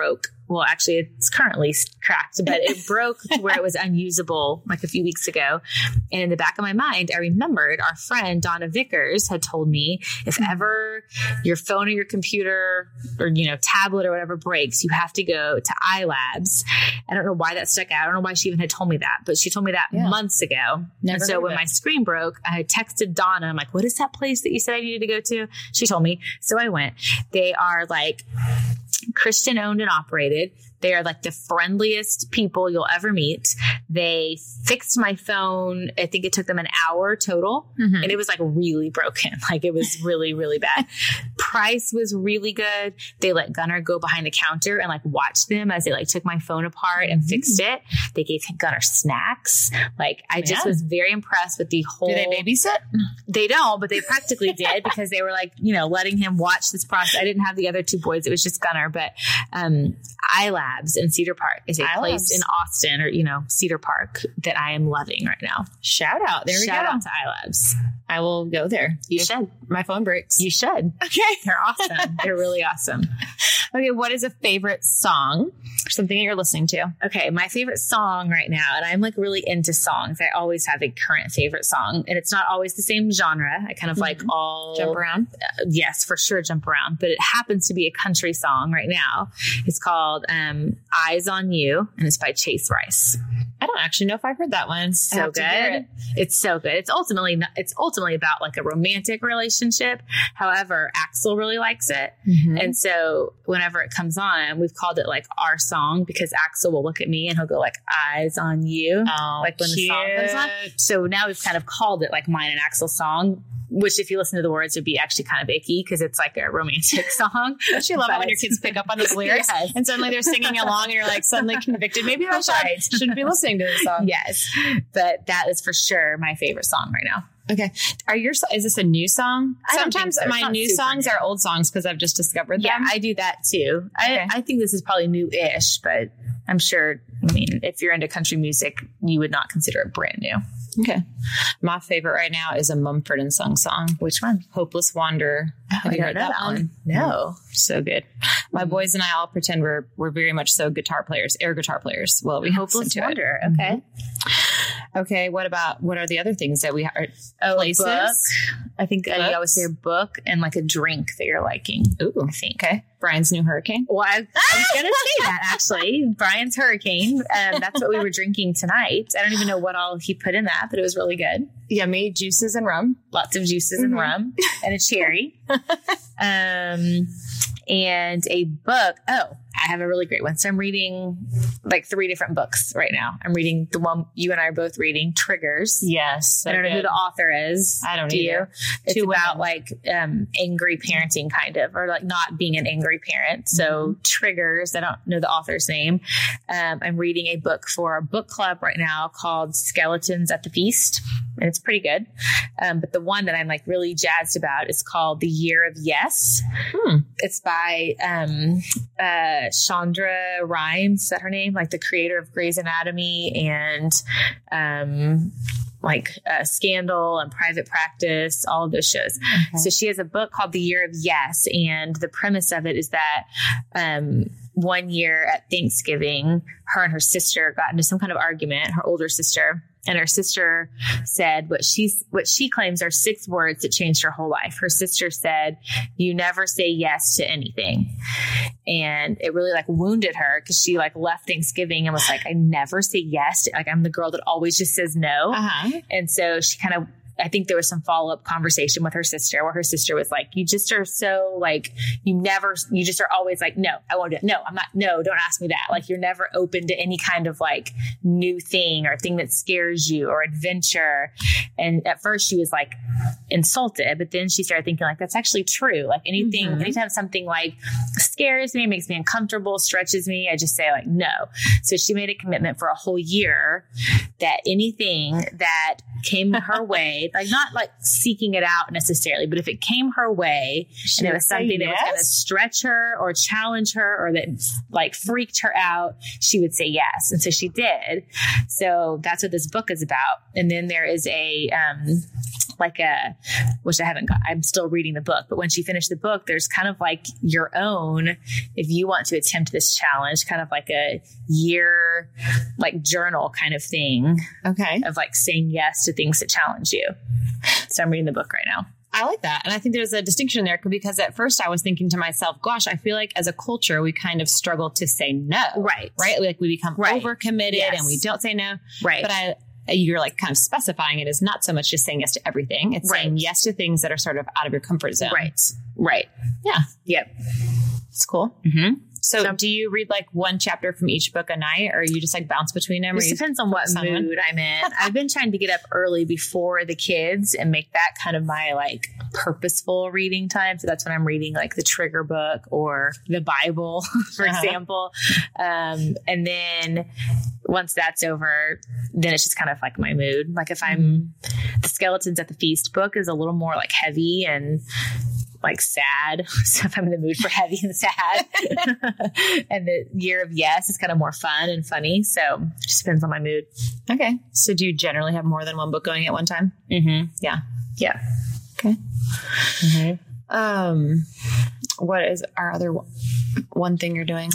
well, actually it's currently cracked, but it broke to where it was unusable like a few weeks ago. And in the back of my mind, I remembered our friend Donna Vickers had told me if ever your phone or your computer or, you know, tablet or whatever breaks, you have to go to iLabs. I don't know why that stuck out. I don't know why she even had told me that, but she told me that yeah. months ago. Never and so when my screen broke, I texted Donna. I'm like, what is that place that you said I needed to go to? She told me. So I went. They are like Christian owned and operated. They are like the friendliest people you'll ever meet. They fixed my phone. I think it took them an hour total. Mm-hmm. And it was like really broken. Like it was really, really bad. Price was really good. They let Gunnar go behind the counter and like watch them as they like took my phone apart and mm-hmm. fixed it. They gave Gunnar snacks. Like I just yeah. was very impressed with the whole. Do they babysit? They don't, but they practically did because they were like, you know, letting him watch this process. I didn't have the other two boys. It was just Gunnar, but um, iLabs in Cedar Park is a iLabs. place in Austin or, you know, Cedar Park that I am loving right now. Shout out. There we Shout go. Shout out to iLabs. I will go there. You if should. My phone breaks. You should. Okay. They're awesome. They're really awesome. Okay. What is a favorite song? Something that you're listening to? Okay. My favorite song right now, and I'm like really into songs. I always have a current favorite song, and it's not always the same genre. I kind of mm-hmm. like all jump around. Uh, yes, for sure. Jump around, but it happens to be a country song right now. It's called um, Eyes on You, and it's by Chase Rice. I don't actually know if I've heard that one. So good. It. It's so good. It's ultimately, not, it's ultimately about like a romantic relationship. However, Axel really likes it. Mm-hmm. And so whenever it comes on, we've called it like our song because Axel will look at me and he'll go like eyes on you. Oh, like when cute. the song comes on. So now we've kind of called it like mine and Axel's song, which if you listen to the words would be actually kind of icky because it's like a romantic song. Don't you love it when your kids pick up on those lyrics yes. and suddenly they're singing along and you're like suddenly convicted. Maybe I should, right. shouldn't be listening to this song. Yes. But that is for sure my favorite song right now. Okay. Are your, is this a new song? I Sometimes so. my new songs new. are old songs because I've just discovered them. Yeah, I do that too. Okay. I, I think this is probably new-ish, but I'm sure, I mean, if you're into country music, you would not consider it brand new. Okay. My favorite right now is a Mumford and Sons song. Which one? Hopeless Wanderer. Oh, Have you heard that, that one? one? No. So good. My mm-hmm. boys and I all pretend we're we're very much so guitar players, air guitar players. Well, we Hopeless Wanderer. It. Okay. Mm-hmm. Okay. What about, what are the other things that we have? Oh, places? A book. I think I always say a book and like a drink that you're liking. Ooh. I think. Okay. Brian's New Hurricane. Well, I, I was going to say that actually. Brian's Hurricane. Um, that's what we were drinking tonight. I don't even know what all he put in that, but it was really good. Yummy juices and rum. Lots of juices mm-hmm. and rum and a cherry. um, and a book. Oh, I have a really great one. So I'm reading like three different books right now. I'm reading the one you and I are both reading, Triggers. Yes. So I don't good. know who the author is. I don't do either. You? It's Two about women. like um, angry parenting kind of, or like not being an angry parent. So mm-hmm. Triggers, I don't know the author's name. Um, I'm reading a book for a book club right now called Skeletons at the Feast. And it's pretty good. Um, but the one that I'm like really jazzed about is called The Year of Yes. Hmm. It's by um, uh, Shonda Rhimes. Is that her name? Like the creator of Grey's Anatomy and um, like uh, Scandal and Private Practice, all of those shows. Okay. So she has a book called The Year of Yes. And the premise of it is that um, one year at Thanksgiving, her and her sister got into some kind of argument, her older sister. And her sister said what she's, what she claims are six words that changed her whole life. Her sister said, "You never say yes to anything." And it really like wounded her because she like left Thanksgiving and was like, "I never say yes to, like, I'm the girl that always just says no." Uh-huh. And so she kind of, I think there was some follow-up conversation with her sister where her sister was like, "You just are so like, you never, you just are always like, no, I won't do it. No, I'm not, no, don't ask me that." Like you're never open to any kind of like new thing or thing that scares you or adventure. And at first she was like insulted, but then she started thinking like, that's actually true. Like anything, mm-hmm. anytime something like scares me, makes me uncomfortable, stretches me, I just say like, no. So she made a commitment for a whole year that anything that came her way, like not like seeking it out necessarily, but if it came her way she and it was something yes. that was going to stretch her or challenge her or that like freaked her out, she would say yes. And so she did. So that's what this book is about. And then there is a, um, like a, which I haven't got, I'm still reading the book, but when she finished the book, there's kind of like your own, if you want to attempt this challenge, kind of like a year, like journal kind of thing. Okay. Of like saying yes to things that challenge you. So I'm reading the book right now. I like that. And I think there's a distinction there because at first I was thinking to myself, gosh, I feel like as a culture, we kind of struggle to say no. Right. Right. Like we become right. overcommitted yes. and we don't say no. Right. But I, you're like kind of specifying it as not so much just saying yes to everything. It's right. saying yes to things that are sort of out of your comfort zone. Right. Right. Yeah. Yep. It's cool. Mm-hmm. So, so do you read like one chapter from each book a night, or you just like bounce between them? It depends on what mood one? I'm in. I've been trying to get up early before the kids and make that kind of my like purposeful reading time. So that's when I'm reading like the trigger book or the Bible, for uh-huh. example. Um, and then once that's over, then it's just kind of like my mood. Like if I'm mm-hmm. the Skeletons at the Feast book is a little more like heavy and like sad. So if I'm in the mood for heavy and sad, and the Year of Yes is kind of more fun and funny. So it just depends on my mood. Okay. So do you generally have more than one book going at one time? Mm-hmm. Yeah. Yeah. Okay. Mm-hmm. Um, what is our other one, one thing you're doing?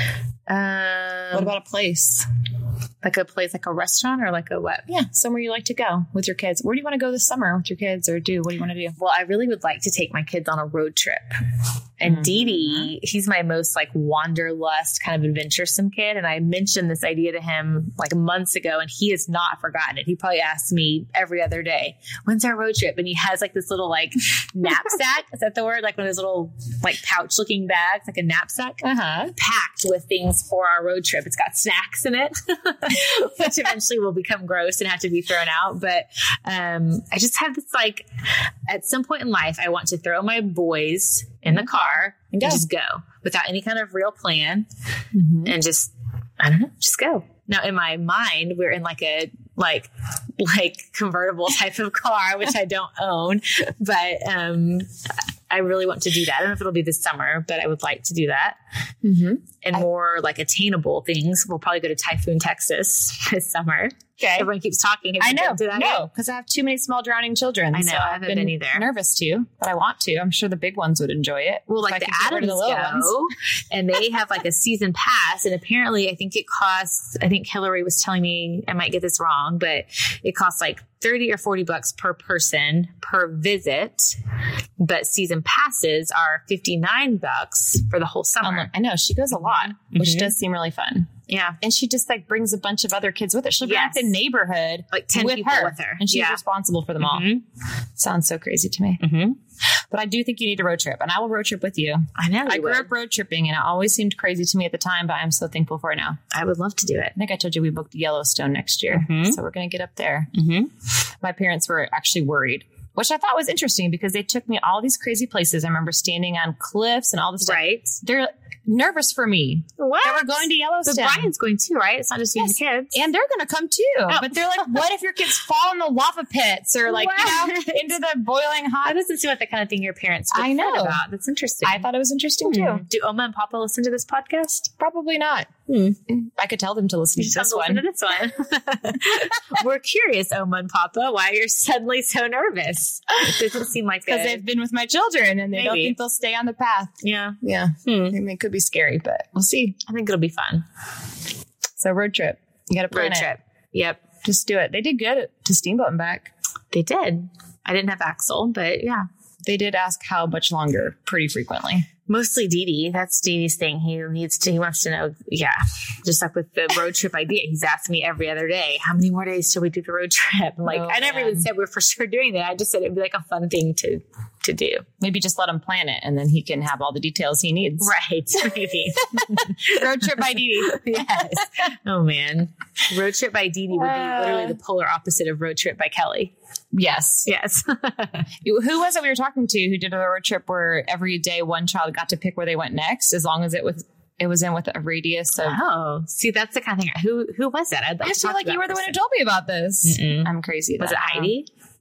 Um, what about a place? Like a place, like a restaurant or like a what? Yeah. Somewhere you like to go with your kids. Where do you want to go this summer with your kids or do? What do you want to do? Well, I really would like to take my kids on a road trip. And mm-hmm. Dee Dee, he's my most like wanderlust kind of adventuresome kid. And I mentioned this idea to him like months ago and he has not forgotten it. He probably asks me every other day, when's our road trip? And he has like this little like knapsack. Is that the word? Like one of those little like pouch looking bags, like a knapsack uh-huh. packed with things for our road trip. It's got snacks in it. Which eventually will become gross and have to be thrown out. But um, I just have this like, at some point in life, I want to throw my boys in the car and just go without any kind of real plan mm-hmm. and just, I don't know, just go. Now in my mind, we're in like a like like convertible type of car, which I don't own, but um, I really want to do that. I don't know if it'll be this summer, but I would like to do that. Mm-hmm. And I, more like attainable things. We'll probably go to Typhoon, Texas this summer. Okay. Everyone keeps talking. Have I you know. been to that no, because I have too many small drowning children. I know. So I haven't been, been either. Nervous to, but I want to. I'm sure the big ones would enjoy it. Well, like the Adams the go, ones. and they have like a season pass, and apparently, I think it costs. I think Hillary was telling me, I might get this wrong, but it costs like thirty or forty bucks per person per visit. But season passes are fifty-nine bucks for the whole summer. Um, I know she goes a lot, mm-hmm. which does seem really fun. Yeah. And she just like brings a bunch of other kids with her. She'll bring yes. the neighborhood like ten with people her, with her. And she's yeah. responsible for them mm-hmm. all. Sounds so crazy to me. Mm-hmm. But I do think you need a road trip and I will road trip with you. I know. I grew would. up road tripping and it always seemed crazy to me at the time, but I'm so thankful for it now. I would love to do it. I think I told you we booked Yellowstone next year. Mm-hmm. So we're going to get up there. Mm-hmm. My parents were actually worried, which I thought was interesting because they took me all these crazy places. I remember standing on cliffs and all this stuff. Right. They're nervous for me. What? That we're going to Yellowstone. But Brian's going too, right? It's not just you yes. and the kids. And they're going to come too. Oh. But they're like, what if your kids fall in the lava pits or like, what? you know, into the boiling hot? That doesn't seem like the kind of thing your parents would I know about. That's interesting. I thought it was interesting hmm. too. Do Oma and Papa listen to this podcast? Probably not. Hmm. I could tell them to listen you to this listen one. To this one. We're curious, Oma and Papa, why you're suddenly so nervous. It doesn't seem like because they've been with my children and they Maybe. don't think they'll stay on the path. Yeah. Yeah. Hmm. I mean, it could be scary, but we'll see. I think it'll be fun. So road trip. You got to plan road it. trip. Yep. Just do it. They did good to Steamboat and back. They did. I didn't have Axel, but yeah. They did ask how much longer pretty frequently. Mostly Dee Dee. That's Dee Dee's thing. He needs to, he wants to know. Yeah. Just like with the road trip idea, he's asking me every other day, how many more days till we do the road trip? I'm like, oh, I never man. even said we're for sure doing that. I just said it'd be like a fun thing to, to do. Maybe just let him plan it and then he can have all the details he needs. Right. Maybe. Road trip by Dee Dee. Yes. Oh man. Road trip by Dee Dee would be Uh, literally the polar opposite of road trip by Kelly. Yes. Yes. Who was it we were talking to who did a road trip where every day one child got to pick where they went next, as long as it was it was in with a radius of. Oh, see, that's the kind of thing. Who who was it? I'd like I to feel talk like about you were the one who person. told me about this. Mm-mm. I'm crazy. Was that, it Heidi?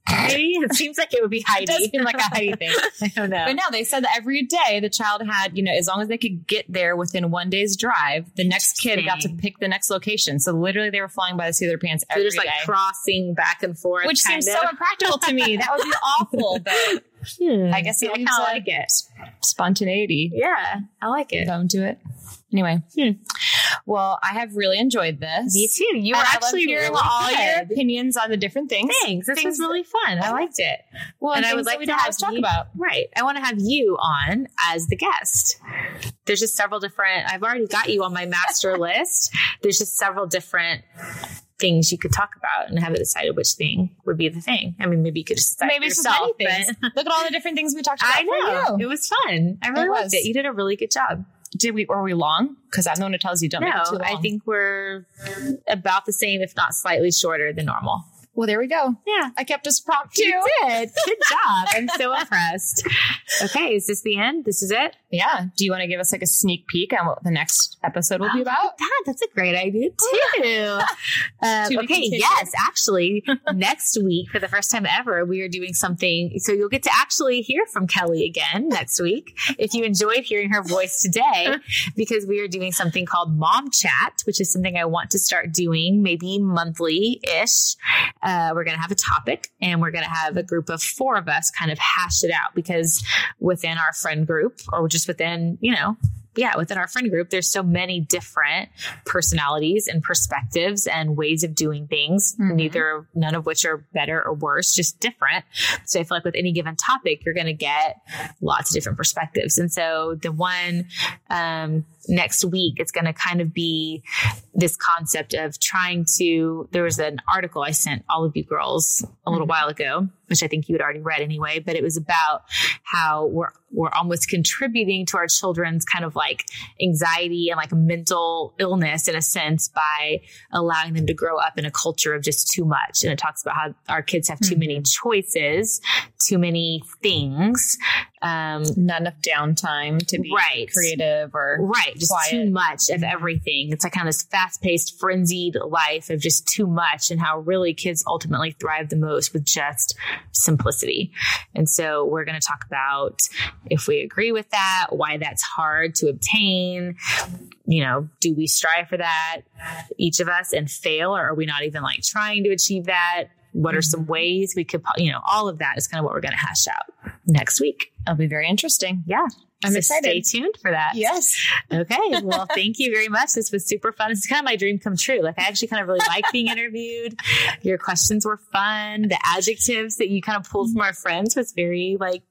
Maybe it seems like it would be Heidi. It does seem like a Heidi thing. I don't know. But no, they said that every day the child had, you know, as long as they could get there within one day's drive, the next kid got to pick the next location. So literally they were flying by the seat of their pants every They're just like day. crossing back and forth. Which seems of. so impractical to me. That would be awful. But Hmm. I guess it I leaves kind of a like it. spontaneity. Yeah, I like it. Bone to it. Anyway. Hmm. Well, I have really enjoyed this. Me too. You were And I love actually hearing really all good. your opinions on the different things. Thanks. This Things was really fun. I liked it. Well, and and I would things that like we to don't have always talk you, about. Right. I want to have you on as the guest. There's just several different, I've already got you on my master list. There's just several different things you could talk about and haven't decided which thing would be the thing. I mean, maybe you could just decide Maybe for it's yourself. many things. but- Look at all the different things we talked about. I know. For you. It was fun. I really It loved was. it. You did a really good job. Did we? Were we long? Because I'm the one who tells you don't make it too No, long. I think we're about the same, if not slightly shorter than normal. Well, there we go. Yeah. I kept us prompt too. You did. Good job. I'm so impressed. Okay. Is this the end? This is it? Yeah. Do you want to give us like a sneak peek on what the next episode will be about? That, that's a great idea too. um, To be okay. continued. Yes. Actually, next week, for the first time ever, we are doing something. So you'll get to actually hear from Kelly again next week. If you enjoyed hearing her voice today, because we are doing something called Mom Chat, which is something I want to start doing maybe monthly ish. Uh, we're going to have a topic and we're going to have a group of four of us kind of hash it out, because within our friend group, or just within, you know, yeah, within our friend group, there's so many different personalities and perspectives and ways of doing things, Mm-hmm. neither, none of which are better or worse, just different. So I feel like with any given topic, you're going to get lots of different perspectives. And so the one, um, next week, it's going to kind of be this concept of trying to, there was an article I sent all of you girls a little Mm-hmm. while ago, which I think you had already read anyway, but it was about how we're, we're almost contributing to our children's kind of like anxiety and like mental illness in a sense by allowing them to grow up in a culture of just too much. And it talks about how our kids have too Mm-hmm. many choices, too many things. Um, Not enough downtime to be Right. creative or Right. Just quiet. too much of everything. It's like kind of this fast paced, frenzied life of just too much, and how really kids ultimately thrive the most with just simplicity. And so we're going to talk about if we agree with that, why that's hard to obtain. You know, do we strive for that, each of us, and fail? Or are we not even like trying to achieve that? What are some ways we could, you know, all of that is kind of what we're going to hash out next week. It'll be very interesting. Yeah. I'm So excited. Stay tuned for that. Yes. Okay. Well, thank you very much. This was super fun. It's kind of my dream come true. Like I actually kind of really like being interviewed. Your questions were fun. The adjectives that you kind of pulled from our friends was very like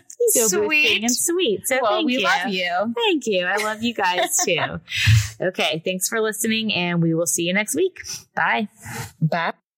Sweet. and sweet. So Well, thank we you. love you. Thank you. I love you guys too. Okay. Thanks for listening, and we will see you next week. Bye. Bye.